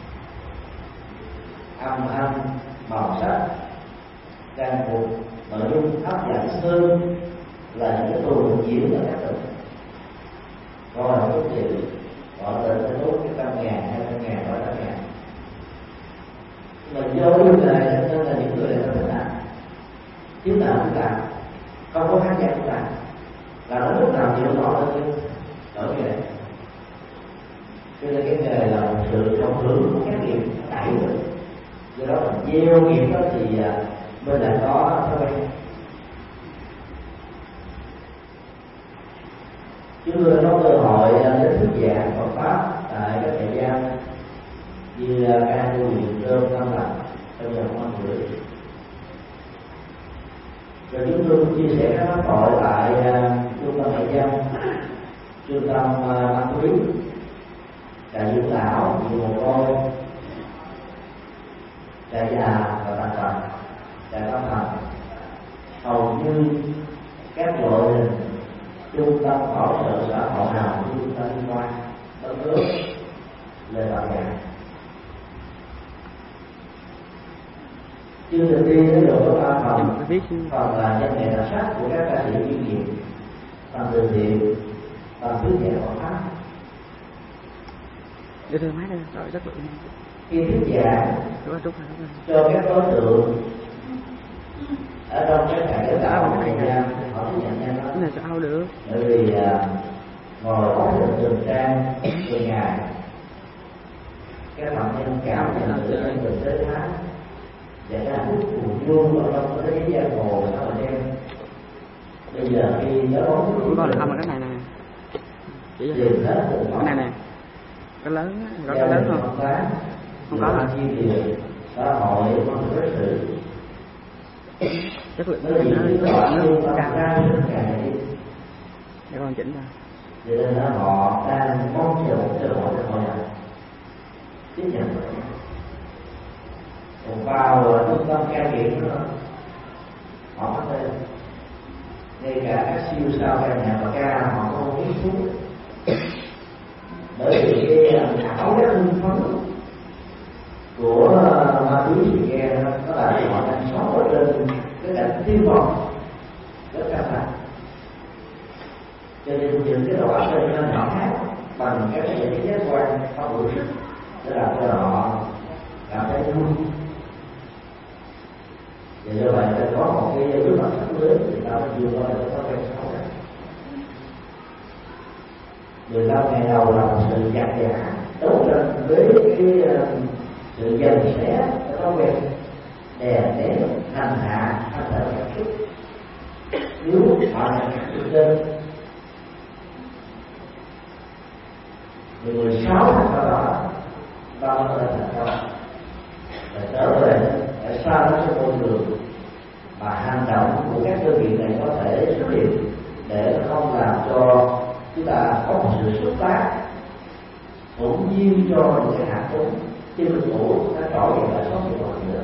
âm thanh, màu sắc, trang phục, nội dung hấp dẫn hơn là những cái tuồng diễn ở các tỉnh. Coi là tốt chịu, họ tên sẽ tốt cái trăm ngàn, hai trăm ngàn, ba trăm ngàn. Mà do điều này nên là những người này không thể làm, tiếng nào cũng làm, không có khán giả cũng làm, là nó lúc nào chịu nổi hơn chứ, ở nghề. Cho nên cái nghề là một sự cộng hưởng của các nghiệp đẩy rồi. Do đó mình gieo nghiệp đó thì mình lại có thói quen. Chúng tôi có cơ hội đến thuyết giảng Phật pháp tại các trại giam như ca tu viện Trơn, Nam Lạnh trong vòng năm rưỡi. Rồi chúng tôi cũng chia sẻ các pháp thoại tại trung tâm trại giam, trung tâm ma túy, trại dưỡng lão, viện mồ côi, trại già và tàn tật, trại tâm thần. Hầu như các loại hình trung tâm hỗ trợ xã hội nào của chúng ta liên quan đất nước lên tận nhà. Chương trình đi sẽ được có ba phần. Phần là nhân nghệ đặc sắc của các ca sĩ chuyên nghiệp, phần từ thiện, phần thuyết giảng Phật pháp. Đưa đưa máy đây, rồi rất bự. Khi thuyết giảng cho các đối tượng ở trong cái trại giáo tạo của Việt Nam, họ tiếp nhận nhanh lắm. Cái này sao được? Bởi vì uh, ngồi ổn định từng trang từng ngày, các phạm nhân cảm nhận được những tình thế thái và cái hạnh phúc buồn vui ở trong cái thế giới giang hồ sau thời gian. Bây giờ khi nhớ bóng chỉ có là không là cái này nè, chỉ tìm hết từng cái này nè, cái lớn, có cái lớn không? Không có hả? Chi tiền, xã hội, con đối xử chất lượng nó nó gì nó nó nó càng ra những ngày để con chỉnh ra. Cho nên là họ đang mong chờ một cơ hội để họ nhận tiếp nhận. Còn vào trung tâm cai nghiện nữa, họ có thể ngay cả các siêu sao ca nhạc và ca họ không biết xuống, bởi vì cái ảo giác hưng phấn của ma túy thì nghe nó là họ đang sống ở trên cái cảnh tiên vọng rất căng thẳng. Cho nên những cái đầu óc trên nó nhỏ hát bằng các cái giải giác quan không đủ sức để làm cho họ cảm thấy vui. Và do vậy ta có một cái bước mặt sắp lớn thì ta mới vượt qua được thói quen xấu này. mười lăm ngày đầu là một sự giặt giả đấu tranh với cái sự dần xé cái thói quen đè nén hành hạ hành hạ cảm xúc. Nếu họ là các trên mười sáu tháng sau đó ta có thể thành công và trở về để sao nó sẽ môi trường mà hành động của các đơn vị này có thể xuất hiện để không làm cho chúng ta có một sự xuất phát cũng nhiên cho những cái hạt giống trên lực thủ nó trỗi dậy là sống của mọi người.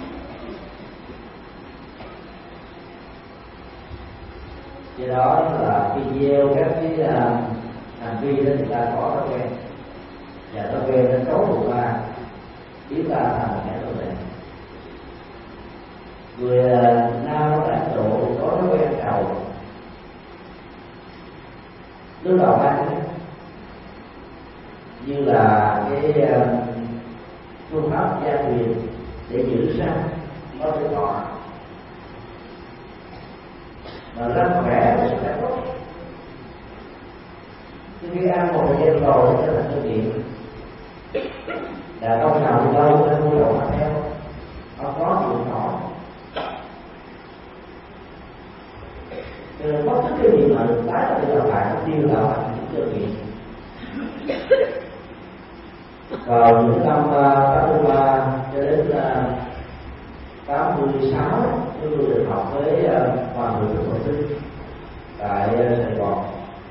Do đó là khi gieo các cái uh, hành vi đó thì ta có thói quen và thói quen nó cấu trúc ra biến ta thành một kẻ tội lệ. Người uh, nam ở bản độ có thói quen cầu Lúc đầu ăn như là cái uh, phương pháp gia truyền để giữ răng có thể thọ, mà răng khỏe thì sẽ tốt. Khi ăn một thời gian rồi sẽ thành cái nghiện, là công nào thì đâu nên mua đầu mà theo, nó có chịu nổi. Cho nên bất cứ cái gì mà được tái là để làm lại nó tiêu tạo thành những cơ nghiện. Vào những năm tám mươi ba cho đến tám mươi sáu, chúng tôi được học với Hoàng thượng Thích Phật Sinh tại Sài Gòn.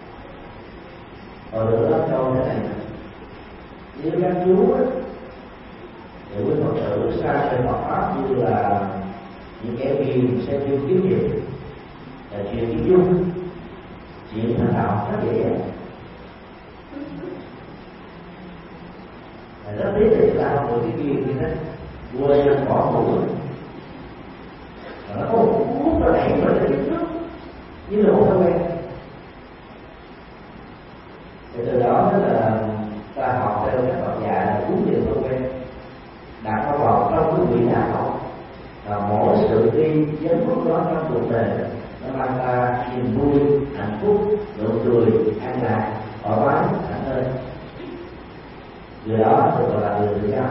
Rồi được nói câu thế này: nếu các chú á, thì quý Phật tử xa trên Phật pháp như là những kẻ nghiền xem phim kiếm hiệp, là chuyện kiến dung, chuyện thành đạo rất dễ dàng. Rất tiếc là chúng ta không được cái duyên như thế, quên bỏ mũi, nó có một cú nó đẩy nó lên trước như là một thói quen. Thì từ đó đó là ta học theo các bậc dạy là uống nhiều thói quen, đặt nó vào trong cái quỹ đạo học, và mỗi sự đi giấc phút đó trong cuộc đời nó mang ta niềm vui, hạnh phúc, nụ cười, an lạc, thoải mái, thảnh thơi. Người đó được gọi là người tự do.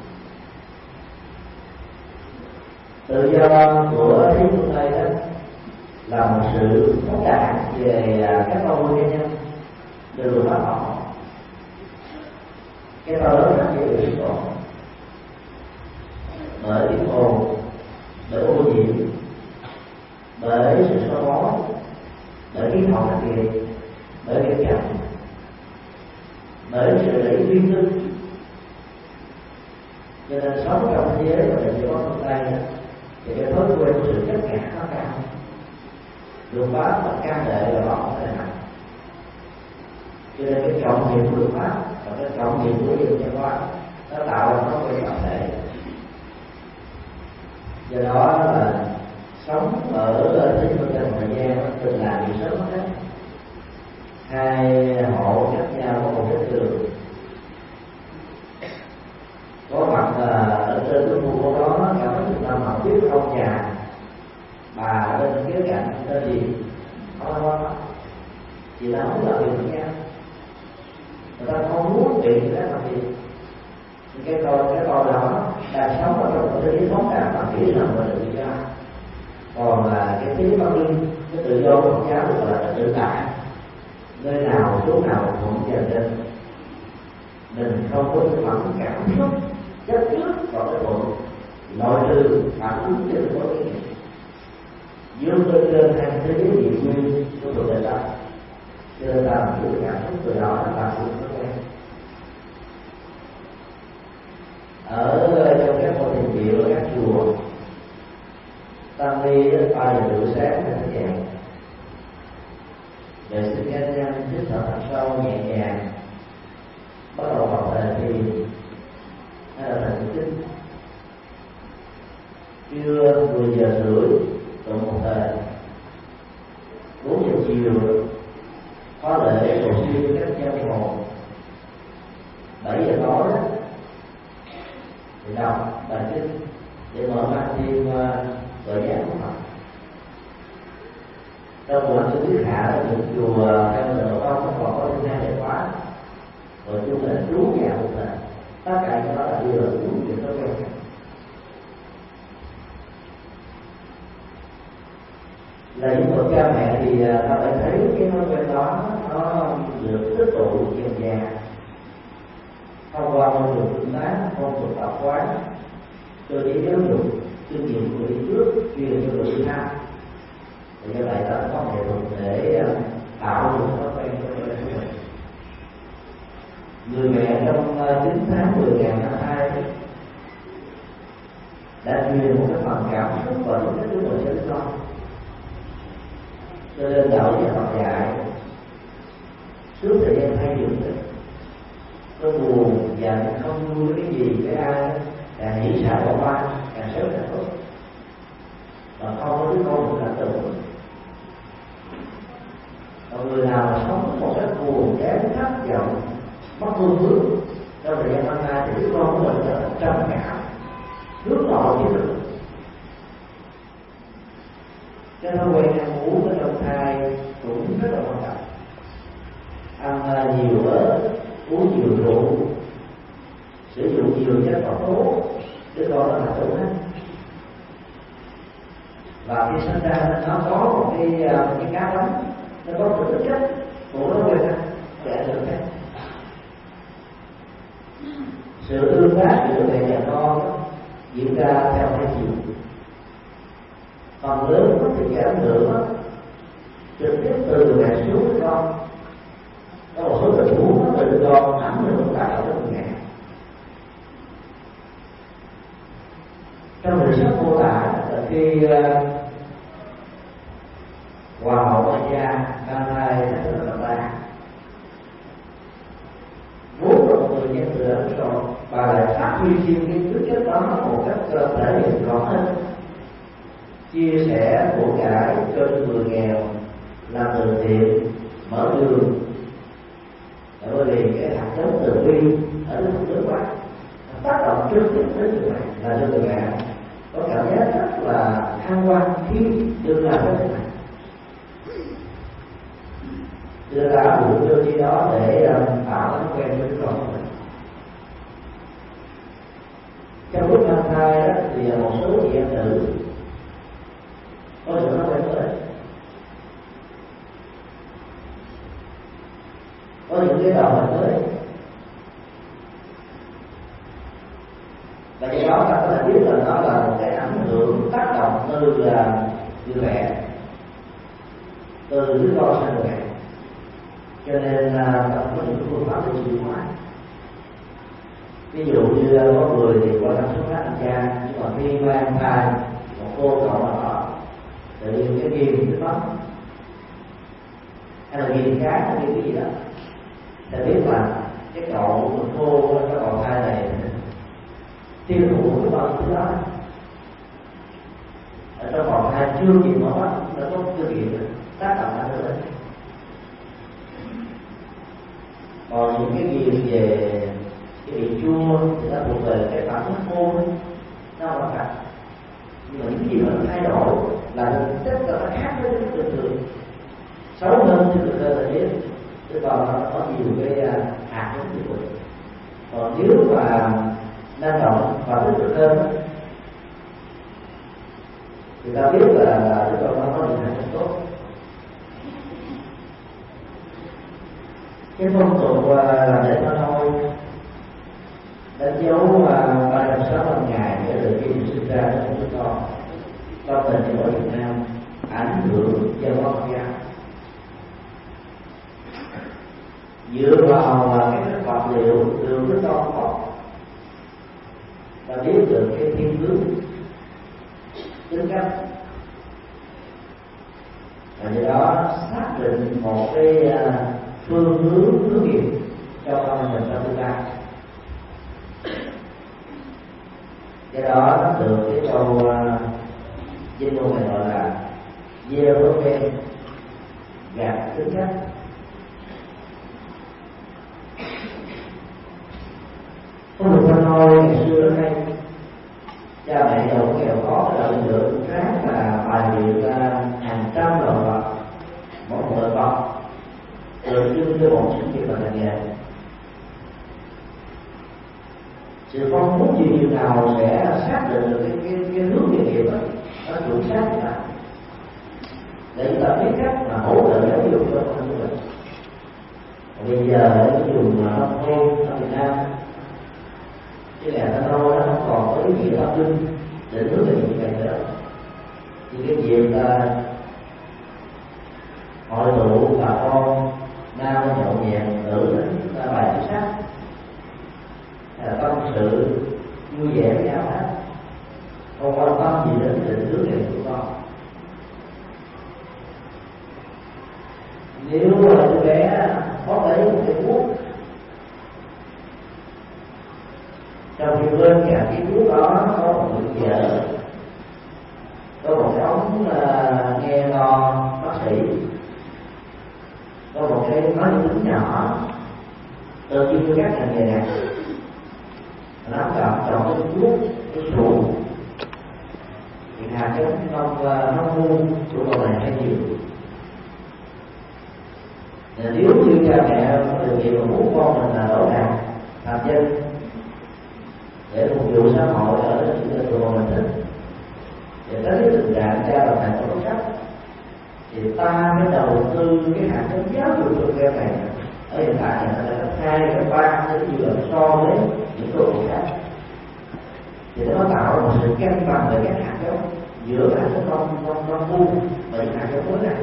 Tự do của thế phương Tây đó là một sự tất cả về các con nguyên nhân đều được phát họ. Cái to lớn rất dễ bị tổn bởi tiếng ồn, bởi ô nhiễm, bởi sự soi mói, bởi khí hậu khắc nghiệt, bởi việc chậm, bởi sự đẩy viên tư. Cho nên sống trong thế giới mà mình chỉ có phương Tây thì cái thói quen của sự chấp ngã nó cao, luật pháp và can đệ là bỏ nó nặng. Cho nên cái trọng nghiệm của luật pháp và cái trọng nghiệm của dân văn hóa nó tạo ra thói quen tập thể. Do đó là sống ở thế giới trong thời gian nó từng làm việc sớm hết. Hai hộ cách nhau có một cái đường, có mặt ở trên cái khu phố đó cả mấy chục năm mà biết ông già bà lên kế cạnh tên gì không không chị ta không làm việc với nhau, người ta không muốn chuyện gì đó làm gì. Cái con cái con đó đang sống ở trong một thế giới phóng đẳng và nghĩ rằng mình được tự do, còn là cái thế giới văn minh, cái tự do của Phật giáo được gọi là tự tại, nơi nào chỗ nào cũng dành trên mình, không có cái phản cảm xúc chấp trước vào cái tội nội trừ phản ứng trên có cái gì dương lên trên hai thế giới dị nguyên của tụi đời ta. Cho nên ta làm chủ cảm xúc từ đó là ta cũng có quen. Ở trong các hội thiền viện ở các chùa tăng ni ba giờ rưỡi sáng là thức dậy, vệ sinh cá nhân, hít thở thật sâu nhẹ nhàng, bắt đầu học về thiền hay là thành kinh. Trưa mười giờ rưỡi tụng một thời, bốn giờ chiều có lễ cầu siêu các nhân hồn, bảy giờ tối thì đọc bài kinh để mở mang thêm tội giác của Phật. Trong buổi sư tiết hạ ở những chùa theo lời Phật nó còn có thứ hai để khóa, rồi chúng là trú nhà một lần. Tất cả những đó là đưa là uống chuyện đó quen. Là những bậc cha mẹ thì ta phải thấy cái thói quen đó nó được tích tụ dần dà thông qua môi trường tương tác, phong tục tập quán, cơ chế giáo dục, kinh nghiệm của đi trước, truyền cho người đi sau. Thì như vậy ta có nghệ thuật để tạo được thói quen cho người của mình. Người mẹ trong chín tháng mười ngày năm hai đã truyền một cái phần cảm xúc và tính cách của người cho đứa con. Cho nên đạo giáo Phật dạy suốt thời gian thay dựng có buồn và không vui với cái gì với ai càng nghĩ xả bỏ qua càng sớm càng tốt, và không có đứa con một cảm tưởng. Còn người nào mà sống một cách phương hướng trong thời gian mang thai thì đứa con của mình trở thành trầm cảm, hướng nội chứ được. Cái thói quen ăn uống ở trong thai cũng rất là quan trọng. Ăn nhiều ớt, uống nhiều rượu, sử dụng nhiều chất độc tố, đứa con nó là tổn hết. Và khi sinh ra nó có một cái cái cá bánh, nó có một tính chất của nó quên ăn để ảnh hưởng hết. Sự tương tác giữa mẹ và con diễn ra theo hai chiều. Phần lớn có thể ảnh hưởng trực tiếp từ mẹ xuống với con. Có một số tình huống nó từ con ảnh hưởng tác động đến mẹ. Trong đời sống mô tả là khi Hoa hậu Maria mang thai là rất là ba, vốn là một người nhân từ ấn rồi, và lại phát huy thêm cái tính chất đó một cách thể hiện rõ hơn, chia sẻ của cải cho người nghèo, làm từ thiện, mở đường. Bởi vì cái hạt giống từ bi ở cái vùng nước quá tác động trực tiếp đến người này, là cho người mẹ có cảm giác rất là thăng quan khi được làm cái thế này. Đưa ra đủ tiêu chí đó để tạo thói quen với con của mình. Trong lúc mang thai đó, thì một số chị em nữ có sự thói quen mới, có những cái đầu hình mới, và do đó ta có thể biết là nó là một cái ảnh hưởng tác động từ người mẹ, từ đứa con sang người mẹ. Cho nên là có những phương pháp để chuyển hóa. Ví dụ như có người thì qua năm xuất phát anh cha, nhưng mà khi mang thai một cô cậu nào đó tự nhiên cái ghiền cái mắt hay là ghiền cá hay ghiền cái gì đó, thì biết là cái cậu một cô cái cậu thai này tiêu thụ cái bao nhiêu thứ đó ở trong vòng thai chưa kịp mở mắt đã có cơ kiện tác động ảnh hưởng. Còn những cái gì về cái vị chua thì nó thuộc về cái phản ứng môn, nó không phải. Nhưng mà những gì mà nó thay đổi là tất cả nó khác với cái bình thường, xấu hơn thì được hơn là biết, chứ còn nó có nhiều cái hạt giống như vậy. Còn nếu mà năng động và tích cực hơn thì ta biết là là cái con nó có những hạt giống tốt. Cái phong tục là để nó thôi đánh dấu ba trăm sáu mươi ngày kể từ khi sinh ra cho đứa con. Trong tình hình ở Việt Nam ảnh hưởng do con gia dựa vào cái vật liệu từ đứa con có, ta biết được cái thiên hướng tính cách, và do đó xác định một cái phương hướng hướng nghiệp cho con mình trong tương lai. Cái đó nó được cái câu danh ngôn này gọi là gieo thói quen gặt tính cách. Có một con nôi ngày xưa đến đây, cha mẹ giàu nghèo khó lợi lượng khác là bài biện hàng trăm đồ vật, mỗi một đồ vật tượng trưng cho một sự kiện và ngành nghề. Sự phong phú nhiều điều nào sẽ xác định được cái cái, cái hướng nghề nghiệp đó, nó chuẩn xác như nào để chúng ta biết cách mà hỗ trợ giáo dục cho con của mình. Bây giờ ở cái vùng nông thôn ở Việt Nam, cái nghề ta nôi nó không còn có ý nghĩa tâm linh để hướng về những ngày nữa, thì cái việc là hội tụ bà con nam nhậu nhẹt, nữ ta bài chính sách hay là tâm sự vui vẻ với nhau hết, không quan tâm gì đến định hướng nghề của con. Nếu là đứa bé có lấy một cái thuốc, trong khi bên cạnh cái thuốc đó có một người vợ, có một cái ống uh, nghe lo bác sĩ, có một cái máy tính nhỏ, từ chuyên với các ngành nghề này nó chọn chọn cái thuốc cái sụn thì hạt giống trong nông mua của đồ này hay nhiều. Nếu như cha mẹ có điều kiện mà muốn con mình là đỗ đạt làm dân để phục vụ xã hội ở những cái đồ mình thích, để tới cái tình trạng cha và thầy có sách, thì ta mới đầu tư cái hạt giống giáo dục cho các này. Ở hiện tại là nó là hai cái ba cái như là so với những đồ khác, thì nó tạo một sự cân bằng về các hạt giống giữa hạt giống trong trong trong khu và những hạt giống mới này.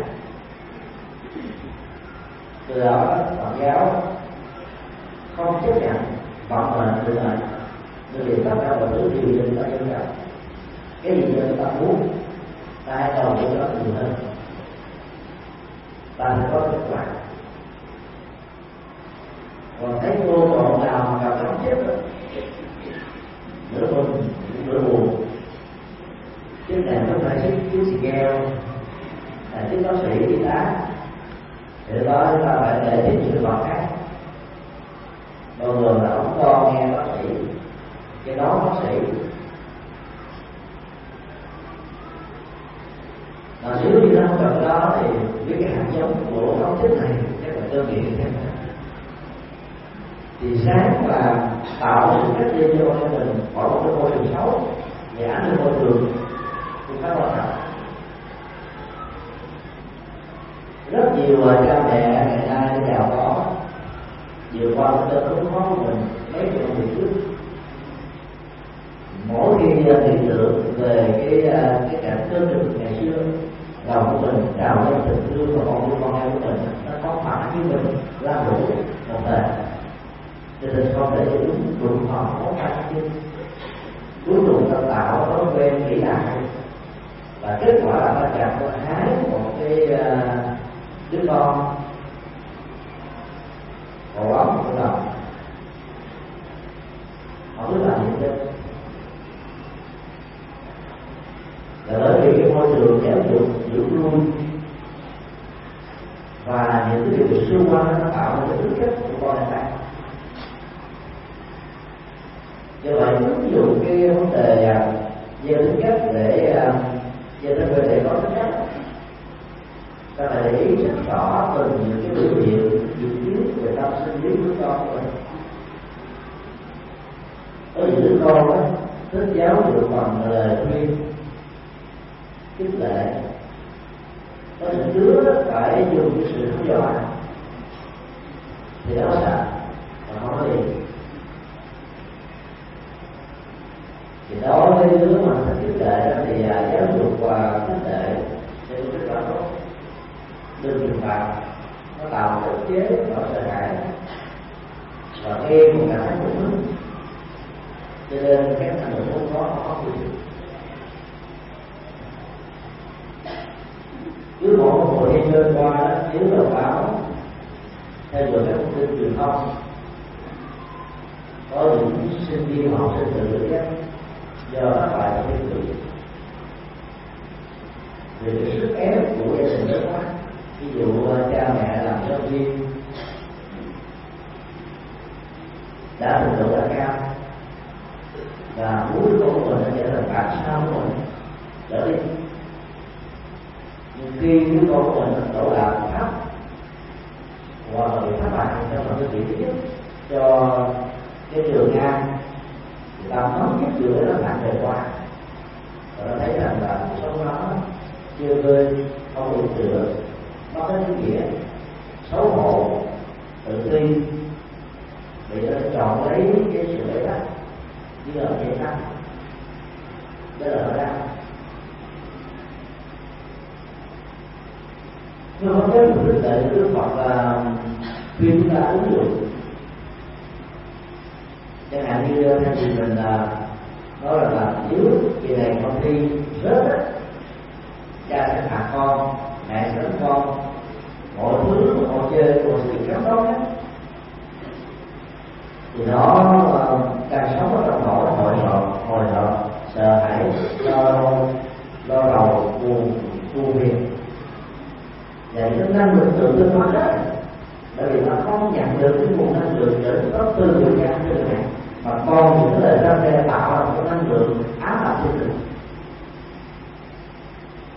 Từ đó Phật giáo không chấp nhận vận mệnh từ này, bởi vì tất cả mọi thứ đều do ta yêu cầu. Cái gì do ta muốn, ta hãy đầu tư đó nhiều hơn, ta sẽ có kết quả. Còn thấy cô còn nào mà gặp sống chết đó, nửa mừng, nửa buồn. Chứ này nó phải chiếc chiếc xì keo, là chiếc bác sĩ y tá. Thì đó chúng ta phải để tiếp những vật khác. Bao gồm là ông con nghe bác sĩ, cái đó bác sĩ. Mà nếu như nó không cần cái đó thì với cái hạt giống của công chức này chắc là cơ nghiện thế này. Thì sáng và tạo sự cách ly cho con mình khỏi một cái môi trường xấu và ảnh hưởng môi trường cũng khá quan trọng. Rất nhiều cha mẹ ngày nay giàu có vượt qua cái cơn khốn khó của mình mấy chục năm trước. Mỗi khi hiện tượng về cái cái cảnh tương trực ngày xưa, lòng của mình trào lên tình thương và con con em của mình nó có phản với mình la đủ một thể, cho nên không để chúng đụng họ khó khăn chứ. Cuối cùng ta tạo thói quen nghĩ lại và kết quả là ta chặt có hái một cái đứa con cổ ống của lòng, họ cứ làm như thế. Là bởi vì cái môi trường giáo dục dưỡng nuôi và những cái điều xung quanh nó tạo ra cái tính cách của con này. Do vậy ứng dụng cái vấn đề gieo tính cách để gieo tính cách để có tính cách, ta phải để ý rất rõ từ những cái biểu hiện dự kiến về tâm sinh lý của con của mình. Có những đứa con đó thích giáo dục bằng lời khuyên khích lệ, có những đứa phải dùng cái sự hấp dọa thì đó sợ và không có gì. Thì đối với đứa mà thích khích lệ thì giáo dục và khích lệ sẽ có kết quả tốt. Đừng trừng phạt nó tạo một ức chế và sợ hãi và nghe một cảm giác của mình, cho nên các thành phần không có khó chịu. Cứ mỗi một hội đi chơi qua nếu đầu báo theo dõi các thông tin truyền thông có những sinh viên học sinh tự tử giác do thất bại trong thi cử vì cái sức ép của gia đình lớn quá. Ví dụ cha mẹ làm giáo viên đã trình độ đã cao và muốn đứa con của mình trở thành bạn sao của mình trở đi, nhưng khi đứa con của mình đổ đạt thấp hoặc là bị thất bại trong một cái vị thứ nhất cho cái trường An thì ta mất nhất giữa nó nặng về qua và nó thấy rằng là cuộc sống nó chưa vơi không đủ sửa, nó có ý nghĩa xấu hổ tự ti bị nó chọn lấy cái sự bế tắc như là cái tăng đó là nó đang nhưng không biết một thực tế Đức Phật là khuyên chúng ta ứng dụng. Chẳng hạn như theo chị mình là nói rằng là nếu kỳ này con thi rớt á, cha sẽ phạt con, mẹ sẽ đánh con, mọi thứ mà con chơi con sẽ bị cấm đốc á, thì nó càng sống ở trong nỗi hồi hộp, hồi hộp, sợ hãi, lo lo đầu, buồn, buồn phiền, và những năng lượng tự tin mất đó, bởi vì nó không nhận được cái nguồn năng lượng trở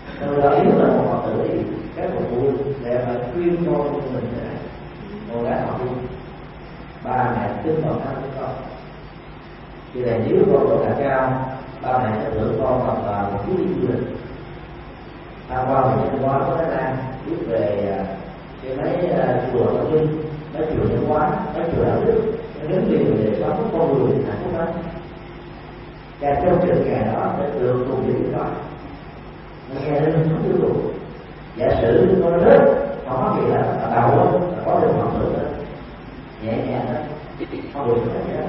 Sau đó nếu là một Phật tử thì các bậc phụ huynh sẽ phải khuyên con của mình thế này: con gái học đi, ba mẹ kính vào thăm của con. Khi này nếu con có cả cao, ba mẹ sẽ thưởng con bằng vào một chuyến đi du lịch tham quan một văn hóa của Thái Lan, biết về cái mấy chùa tâm linh, mấy chùa văn hóa, mấy chùa đạo đức, gắn liền về sống của con người hạnh phúc lắm. Và trong trường ngày đó sẽ được cùng với con, nó nghe đến không tiêu thụ. Giả sử con rớt không có gì là đầu đó có được một sự nhẹ nhàng đó, không được cái gì đó.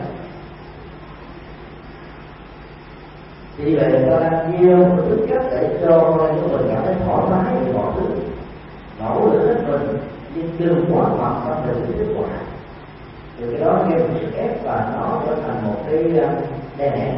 Vì vậy người ta đang nhiều thức cách để cho chúng mình cảm thấy thoải mái về mọi thứ, nỗ lực hết mình, nhưng đừng quá mặt trong thời kết quả. Từ cái đó gây một sức ép và nó trở thành một cái đè nén.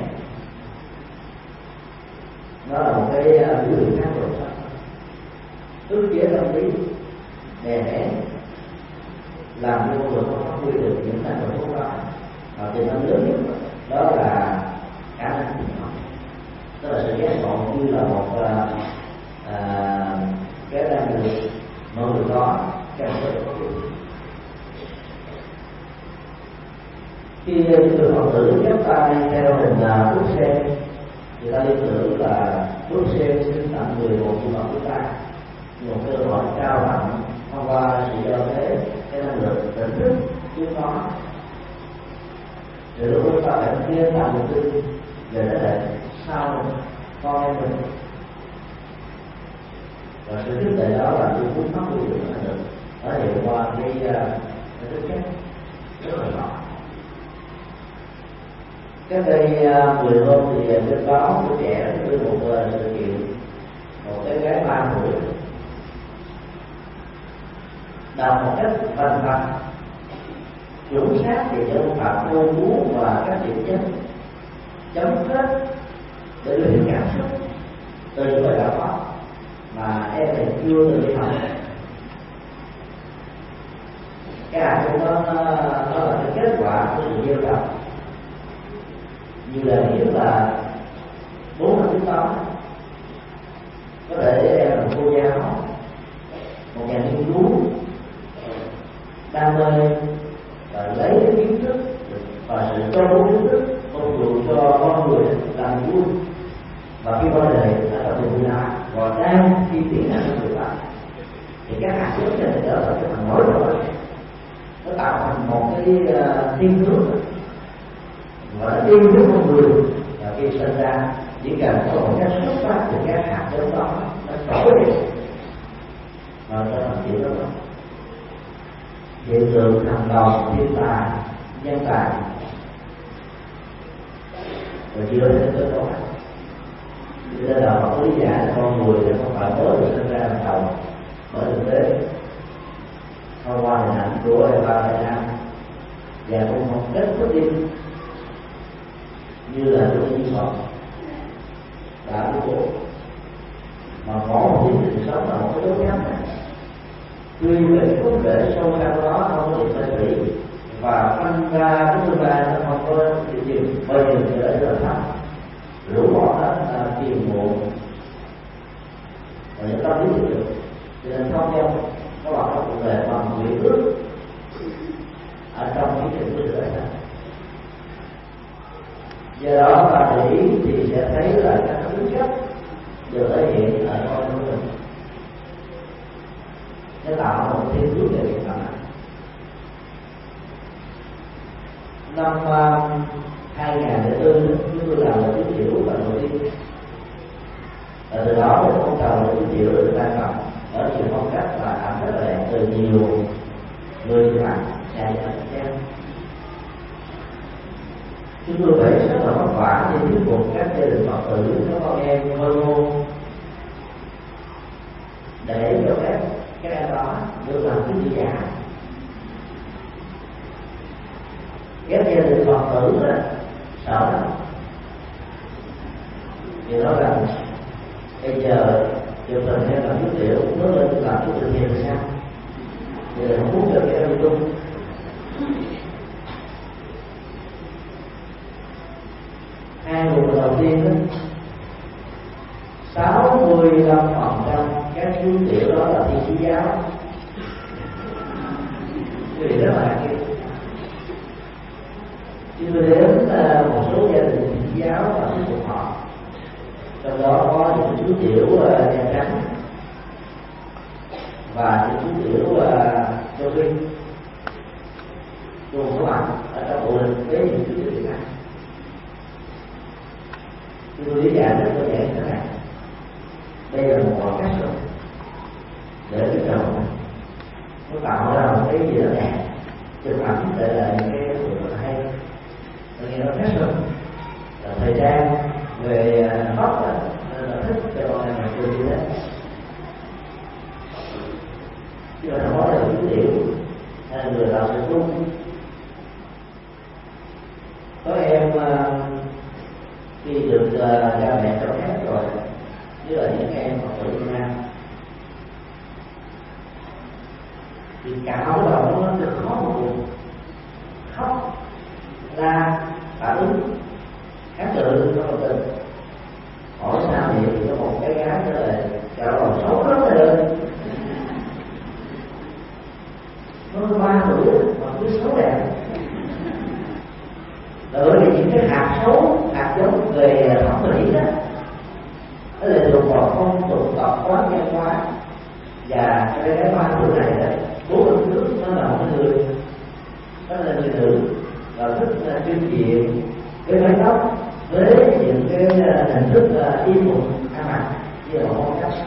Nó là một cái biểu hiện khác của sao ức chế tâm lý, đè nén, làm cho con người không phát huy được những thành tựu của nó. Và tiềm năng lớn nhất đó là khả năng tự học, tức là sự giác ngộ như là một uh, uh, cái đang được mọi người có cái sự có điều. Khi người Phật tử chắp tay theo hình bút sen, người ta liên tưởng là bút sen xin tặng người một sự vật của ta, một cơ hội cao bằng thông qua sự giao thế cái năng lượng tỉnh thức trước đó. Từ lúc chúng ta phải kia tạo một tin về thế hệ sau con em mình, và sự thức tại đó là tôi muốn phát huy được năng lượng ở hiện qua cái cái tính chất rất là rõ. Cách đây mười hôm thì trên báo của trẻ đưa một sự kiện một cái gái ba tuổi đọc một cách vần vặt chuẩn xác thì cho phạm ngôn ngữ và các điểm chất chấm hết để biểu hiện cảm xúc từ những bài đạo pháp mà em này chưa từng đi học. Cái hạt của nó nó là cái kết quả của sự gieo trồng. Như là biết là bố mình chúng ta có thể em là một cô giáo, một nhà nghiên cứu đam mê và lấy cái kiến thức và sự cho bố kiến thức phục vụ cho con người làm vui, và khi qua đời đã trở thành người nào và đang khi tiến hành sự việc thì các hạt giống này trở thành cái thành nổi rồi, nó tạo thành một cái uh, thiên hướng và nó yêu thích con người. Và khi sinh ra chỉ cần có một cái xuất phát từ các hạt giống đó nó trỗi đi và trở thành chuyện đó. Hiện tượng thành đồng, thiên tài, nhân tài và chưa đến tới đó. Cho nên là họ lý giải là con người là không phải mới được sinh ra ban đầu, bởi thực tế thông qua hình ảnh của Eva Đại Nam và cũng không kết thúc đi như là những nhân vật đã của bố, mà có một tiến trình sống là một cái dấu nhắm này. Tuy về cốt để sâu xa đó không có thể phê hủy và phân ra cái tương lai nó không có điều gì bây giờ thì để rất là thấp, rũ bỏ đó là tiền muộn và những tâm lý tích cực. Cho nên không nhau các bạn có cụ thể bằng nguyện ước ở trong cái trình của sự đời. Do đó ta để ý thì sẽ thấy là các tính chất được thể hiện ở con của mình, nó tạo một thiên hướng về việc làm. Năm uh, hai nghìn lẻ bốn chúng tôi làm một tín hiệu và đầu tiên, và từ đó một phong trào là tín hiệu được ban cầm ở nhiều phong cách và ảnh rất là đẹp từ nhiều người như bạn nhà nhà xem. Chúng tôi phải rất là vất vả để thuyết phục các gia đình Phật tử các con em ngôi ngôn để cho các các em đó được làm cái gì giả. Các gia đình Phật tử đó sợ lắm, vì nói rằng bây giờ chụp hình hay làm dữ liệu nó lên làm cái sự thiện sao, thì không muốn cho các em đi tung. Hai người đầu tiên đó, sáu sáu mươi lăm phần trăm các chú tiểu đó là thiên chúa giáo. Vì rất là ngạc nhiên. Chúng tôi đến một số gia đình thiên chúa giáo và thuyết phục họ, trong đó có những chú tiểu da trắng và những chú tiểu châu Phi cùng có mặt ở trong bộ đình với những chú tiểu Việt Nam. Chúng tôi lý giải rất đơn giản thế này: đây là một loại cách rồi để cái đầu nó tạo ra một cái gì đó đẹp, chụp ảnh để lại những cái sự rất là hay. Tôi nghe nó khác rồi là thời trang về hot là thích cho mọi người như thế. Chứ mà nó nói là dữ liệu hay là người tạo sự chung. Có em khi được cha mẹ cho phép rồi, như là những em ở Việt Nam, thì cạo đầu nó được khó một cuộc, khóc la phản ứng kháng cự trong lòng tình. Hỏi sao vậy thì có một cái gái đó là cạo đầu xấu lắm rồi, nó ba tuổi mà cứ xấu đẹp. Là bởi vì những cái hạt xấu, hạt giống về thẩm mỹ đó, nó là thuộc vào phong tục tập quán văn hóa. Và cái cái ba tuổi này đó, bố lần trước nó là một người, nó là người nữ và thích chuyên diện cái mái tóc với những cái hình thức y phục ăn mặc như là phong cách.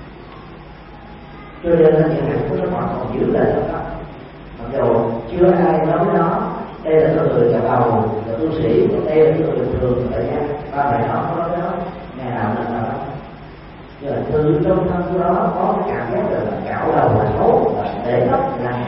Cho nên là những hạnh phúc nó còn giữ lại trong đó, mặc dù chưa ai nói với nó đây là người cạo đầu là tu sĩ, còn đây là người bình thường tại gia ba mẹ nó nói với nó ngày nào là nào đó. Nhưng mà từ trong thân của nó có cái cảm giác là cạo đầu là xấu và để tóc là.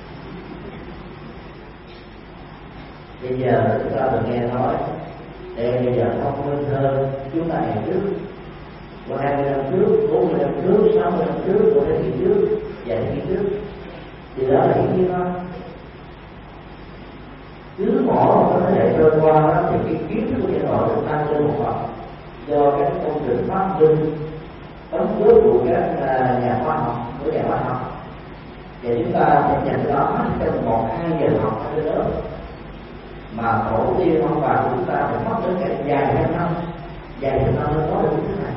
Bây giờ chúng ta được nghe nói đây bây giờ thông minh hơn chúng ta ngày trước, của hai mươi năm trước, bốn mươi năm trước, sáu mươi năm trước, của thế kỷ trước, vài thế kỷ trước. Thì đó là những cái đó. Cứ mỗi một cái thế hệ trôi qua đó, thì cái kiến thức của nhân loại được tăng lên một phần do các công trình phát minh đóng góp của các nhà khoa học, của nhà khoa học. Và chúng ta sẽ nhận đó trong một hai giờ học ở đó, mà tổ tiên ông bà của chúng ta phải mất đến cả vài trăm năm, vài trăm năm mới có được những thứ này.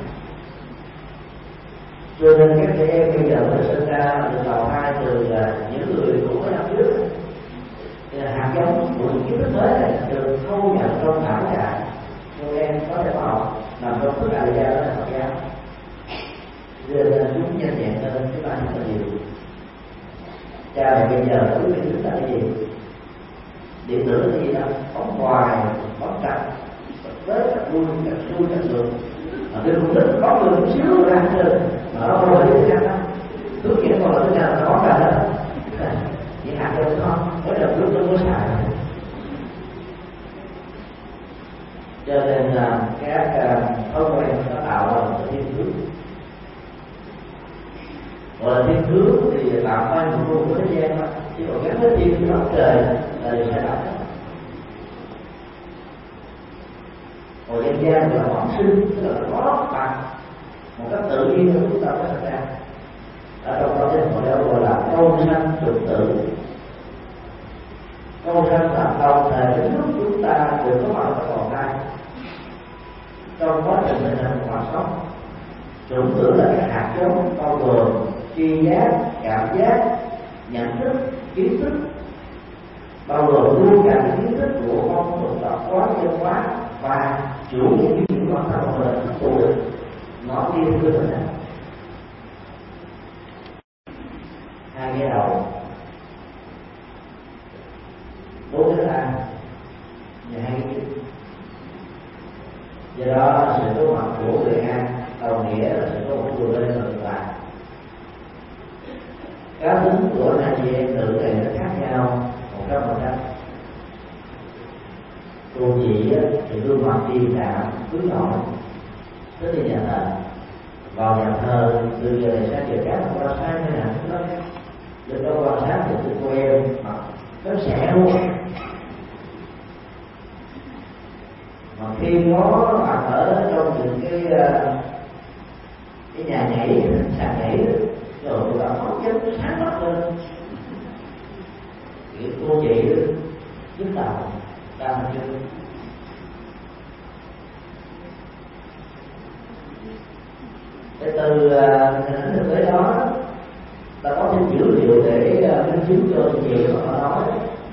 Cho nên các trẻ em bây giờ mới sinh ra được đầu thai từ những người của mấy năm trước, hạt giống của những kiến thức mới này được thâu nhận trong não cả. Cho em có thể bảo nằm trong tất cả gia đó là Phật giáo. Giờ là chúng nhanh nhẹn hơn chúng ta rất là nhiều. Cha mẹ bây giờ đối với chúng ta là gì? Điện tử là gì đó? Bóng hoài, bóng chặt, tới chặt lui, chặt xuôi, chặt ngược. Mà cái con nít bóng người một xíu ra rồi, mà nó không phải thứ khác đó. Thứ kia còn là thứ nào nó bóng ra đó. Những hạt giống đó, mỗi lần lúc nó có xài. Cho nên là các thói quen nó tạo ra một thiên hướng. Gọi là thiên hướng thì tạo ra một vùng của thế gian đó. Chứ còn gắn với thiên hướng trời là điều sai lầm. Còn dân gian là bẩm sinh, tức là nó có bằng một cách tự nhiên của chúng ta có xảy ra. Ở trong đó thì họ đã gọi là câu sanh trục tử. Câu sanh là đồng thời đến lúc chúng ta được có mặt ở còn thai. Trong quá trình mình là một hoạt sống, trục tử là cái hạt giống bao gồm tri giác, cảm giác, nhận thức, kiến thức, bao gồm luôn cả những kiến thức của phong tục tập quán văn hóa và chủ nghĩa những quan trọng của mình tụ được nó đi theo mình này. Hai cái đầu, bốn cái tay và hai cái chân. Do đó sự có mặt của người An đồng nghĩa là sự có một người lên ngược lại. Cá tính của hai chị em nữ này nó khác nhau một trăm phần trăm. Cô chị thì gương mặt điềm đạm, cứng nổi, thích đi nhà thờ, vào nhà thờ từ giờ này sang giờ khác không quan sát thế nào nó được đâu quan sát được từ cô em mặt nó xẻ luôn. Mà khi nó mặt ở trong những cái uh, cái nhà nhảy sàn nhảy rồi người ta phóng chất sáng mắt lên, kiểu cô chị giúp đầu ta hình như cái từ hình ảnh thực tế đó ta có thêm dữ liệu để minh chứng cho những gì mà họ nói.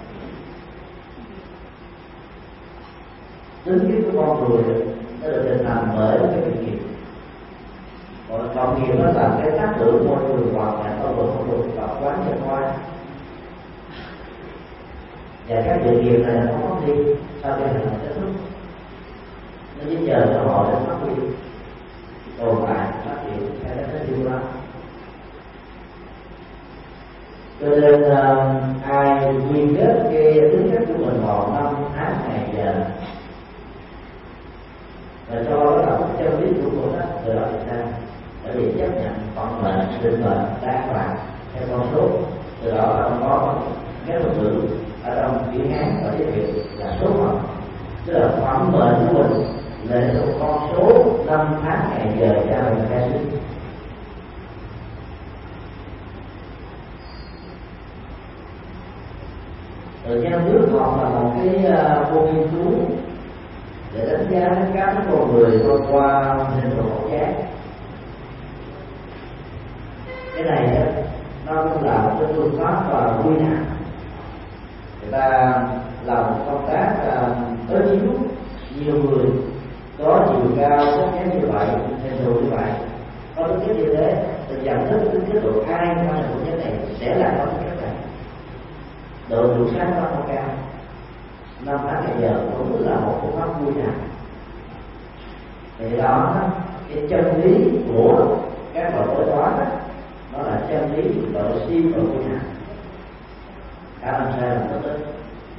Tính kiến của con người nó được hình thành bởi cái kinh nghiệm, còn cộng nghiệp nó là cái tác lượng môi trường hoàn cảnh bao gồm không được tập quán nhân hóa, và các dự nghiệp này nó không đi sau khi hình thành kết thúc, nó chỉ chờ cho họ để phát huy tồn tại phát triển theo cái thế tiêu đó. Cho nên uh, ai quy kết cái tính cách của mình vào năm tháng ngày giờ và cho nó là một chân lý của mình đó, từ đó thì sao? Bởi vì chấp nhận vận mệnh, định mệnh, đa đoạn theo con số, từ đó là có cái thuật ngữ ở trong chữ Hán và tiếng Việt là số mệnh, tức là vận mệnh của mình là một con số năm tháng ngày giờ cha mình ra sinh. Rồi nhân nước học là một cái môn nghiên cứu để đánh giá các con người thông qua hình thù mẫu giác. Cái này nó cũng là một cái phương pháp và quy nạp. Người ta làm một công tác đối chiếu nhiều người có chiều cao chắc chắn như vậy, hình thù như vậy, có tính chất như thế, thì nhận thức tính chất độ ai qua hình thù nhất này sẽ là có tính chất này. Độ đủ sáng nó không cao, năm tháng ngày giờ cũng là một phương pháp quy nạp. Vì đó cái chân lý của các loại tối toán đó, nó là chân lý độ siêu và quy nạp. Cả làm sai là tốt nhất.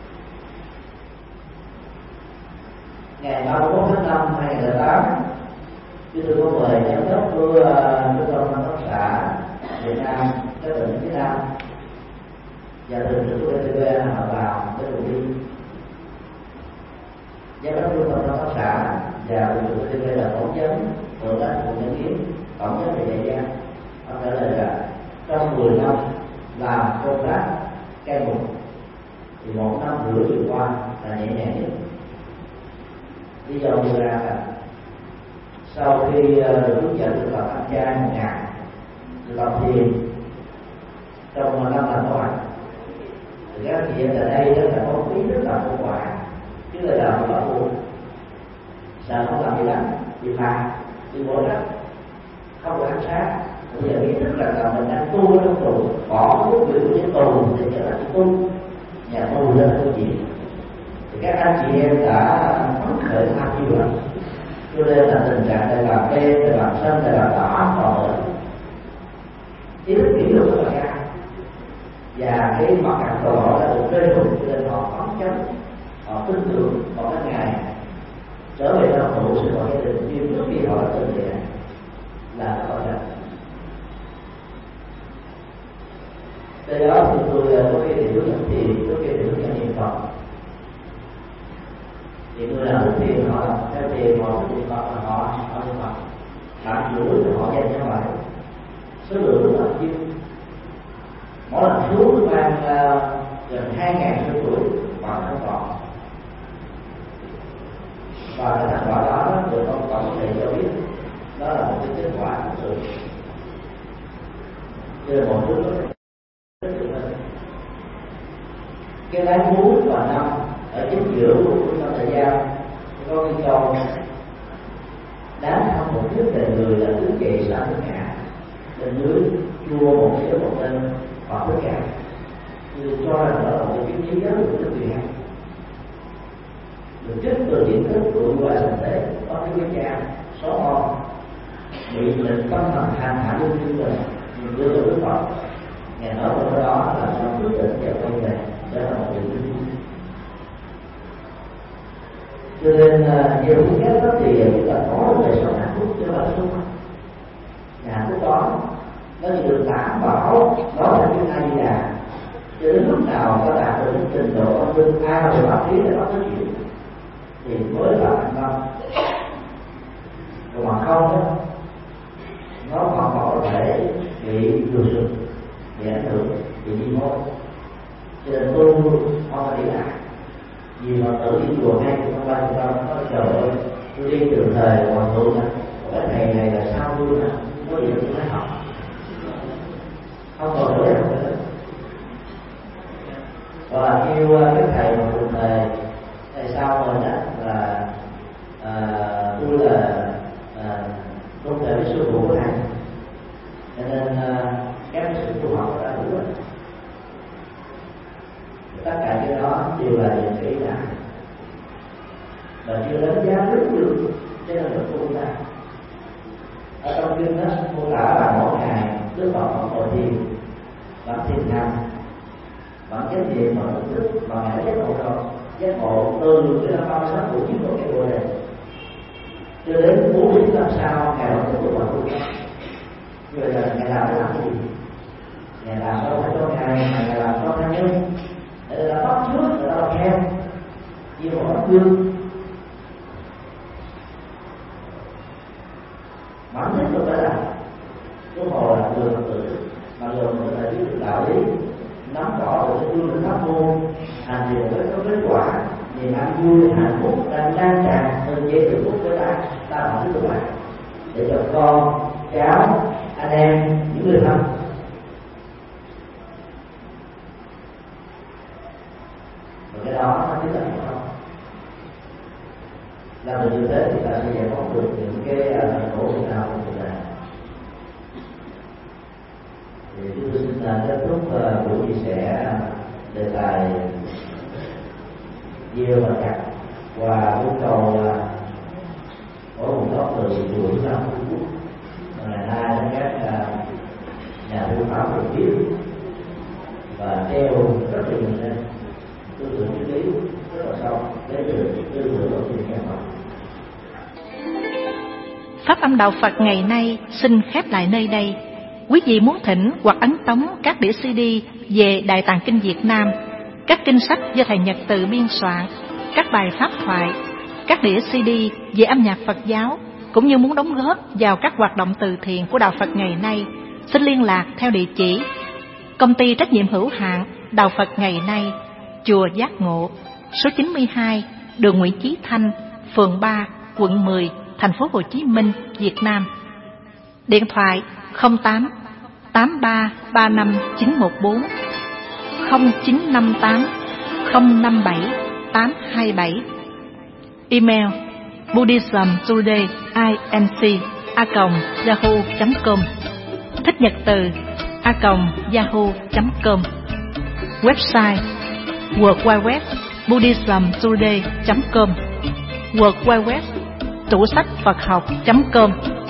Ngày ba mươi mốt tháng năm hai nghìn lẻ tám, chúng tôi có mời giám đốc của trung tâm văn hóa xã Việt Nam, các tỉnh phía Nam và thường trực của vê tê vê họ vào với đường đi. Giám đốc trung tâm văn hóa xã và thường trực vê tê vê là phỏng vấn của lãnh đạo nhân kiến phỏng vấn về dạy gian. Họ trả lời là trong mười năm làm công tác cây mục thì một năm rưỡi vừa qua là nhẹ nhàng nhất. Lý do đưa ra là sau khi được hướng dẫn thực tập ăn chay một ngày, thực tập thiền trong năm làm kế hoạch, thì các chị em tại đây đó là có ý thức làm hậu quả, chứ là làm bảo buồn, sợ không làm gì lắm, bị phạt, bị bỏ đất, không có ăn sáng. Bây giờ ý thức là, là mình đang tu trong tù, bỏ cái việc của những tù để trở thành tu, nhà tù lên tu gì. Thì các anh chị em đã phấn khởi làm như vậy, cho nên là tình trạng này làm đen, này làm xanh, này làm đỏ còn nữa. Ý thức kỹ thuật rất là cao, và cái mặt cảm của họ đã được rơi rụng, cho nên họ phấn chấn, họ tin tưởng vào các ngày trở về đoàn tụ sự vào gia đình như trước khi họ đã từng vậy là nó còn rằng. Từ đó thì tôi có khi thì hướng dẫn thiền, có khi thì hướng dẫn niệm Phật. Thì người nào thích thiền họ làm theo thiền, họ thích niệm Phật là họ họ niệm Phật, làm chuỗi thì họ dành cho vậy. Số lượng rất là nhiều. Mỗi lần xuống mang uh, gần hai ngàn số tuổi bằng không còn. Và cái thành quả đó được ông tổng thầy cho biết đó là một cái kết quả của sự. Cho nên một thứ cái lái bốn và năm ở chính giữa của trung tâm thời gian có cái câu đáng không một nhất về người là cứ kề xa tất cả, bên dưới chua một chữ một tên hoặc tất cả. Tôi cho rằng đó là một cái trí nhớ của rất kỳ hay, được trích từ kiến thức của ngoài thực tế. Có cái quý cha số con bị lệnh tâm thần hàng hạ luôn như mình mình đưa cho Đức Phật, ngày nói vào đó là sao quyết định và quay về. Đó là một điều như thế. Cho nên nhiều thứ khác đó thì chúng ta có về sống hạnh phúc chứ là xung nhà hạnh phúc đó nó chỉ được đảm bảo đó là cái ai đi đà. Cho đến lúc nào có đạt được trình độ tâm linh ai mà pháp lý để nó nói chuyện thì mới là thành công. Còn mà không đó, nó tự đi chùa hay không ba chúng ta nói trời ơi, tôi đi từ thời hòa thượng nè, cái thầy này là sao tôi nè, có gì tôi phải học, không còn nữa học nữa. Và kêu các thầy mà cùng thầy thầy sau mình đó là à, tôi là à, không thể với sư phụ của thầy, cho nên à, các sự tu học đã đủ rồi. Tất cả cái đó đều là những cái ý nào và chưa đánh giá đúng được cho nên được của ta. Ở trong kinh đó mô tả là mỗi ngày Đức Phật vẫn ngồi thiền, vẫn thiền hành, vẫn chánh niệm, vẫn thức thức, và ngài giác ngộ rồi, giác ngộ từ cái năm ba mươi sáu tuổi của cái bồ đề cho đến bốn mươi năm sau ngài vẫn tiếp tục làm tu. Như vậy là ngài làm để làm cái gì? Ngài làm đâu phải cho ngài, ngài làm cho thân nhân, để là bắt trước, để là theo như một tấm gương. Bản chất của cái là cái hồ là người Phật tử, mà người Phật tử là biết được đạo lý, nắm rõ được cái phương pháp môn, hành trì với có kết quả, niềm an vui, hạnh phúc đang lan tràn từ dễ từ phúc với ta, ta làm tiếp tục lại để cho con, cháu, anh em, những người thân. Và cái đó nó chính là cái đó. Làm được như thế thì ta sẽ giải phóng được những cái khổ niềm đau của cuộc đời. Thì chúng tôi xin kết thúc buổi chia sẻ đề tài gieo và gặt và yêu cầu có một góc từ chùa Đức Nam Trung Quốc ngày nay các nhà tu pháp được biết và treo rất là nhiều lên tư tưởng triết lý rất là sâu để được tư tưởng của những nhà Phật. Pháp âm Đạo Phật ngày nay xin khép lại nơi đây. Quý vị muốn thỉnh hoặc ấn tống các đĩa xê đê về Đại Tạng Kinh Việt Nam, các kinh sách do thầy Nhật Từ biên soạn, các bài pháp thoại, các đĩa xê đê về âm nhạc Phật giáo, cũng như muốn đóng góp vào các hoạt động từ thiện của Đạo Phật ngày nay, xin liên lạc theo địa chỉ Công ty trách nhiệm hữu hạn Đạo Phật ngày nay, Chùa Giác Ngộ, số chín mươi hai, đường Nguyễn Chí Thanh, phường ba, quận mười, thành phố Hồ Chí Minh, Việt Nam. Điện thoại không tám tám ba ba năm chín một bốn, không chín năm tám không năm bảy tám hai bảy. Email buddhismtoday inc a còng yahoo chấm com, thích nhật từ a còng yahoo chấm com. Website w w w chấm buddhismtoday chấm com, w w w chấm tủ sách Phật học chấm com.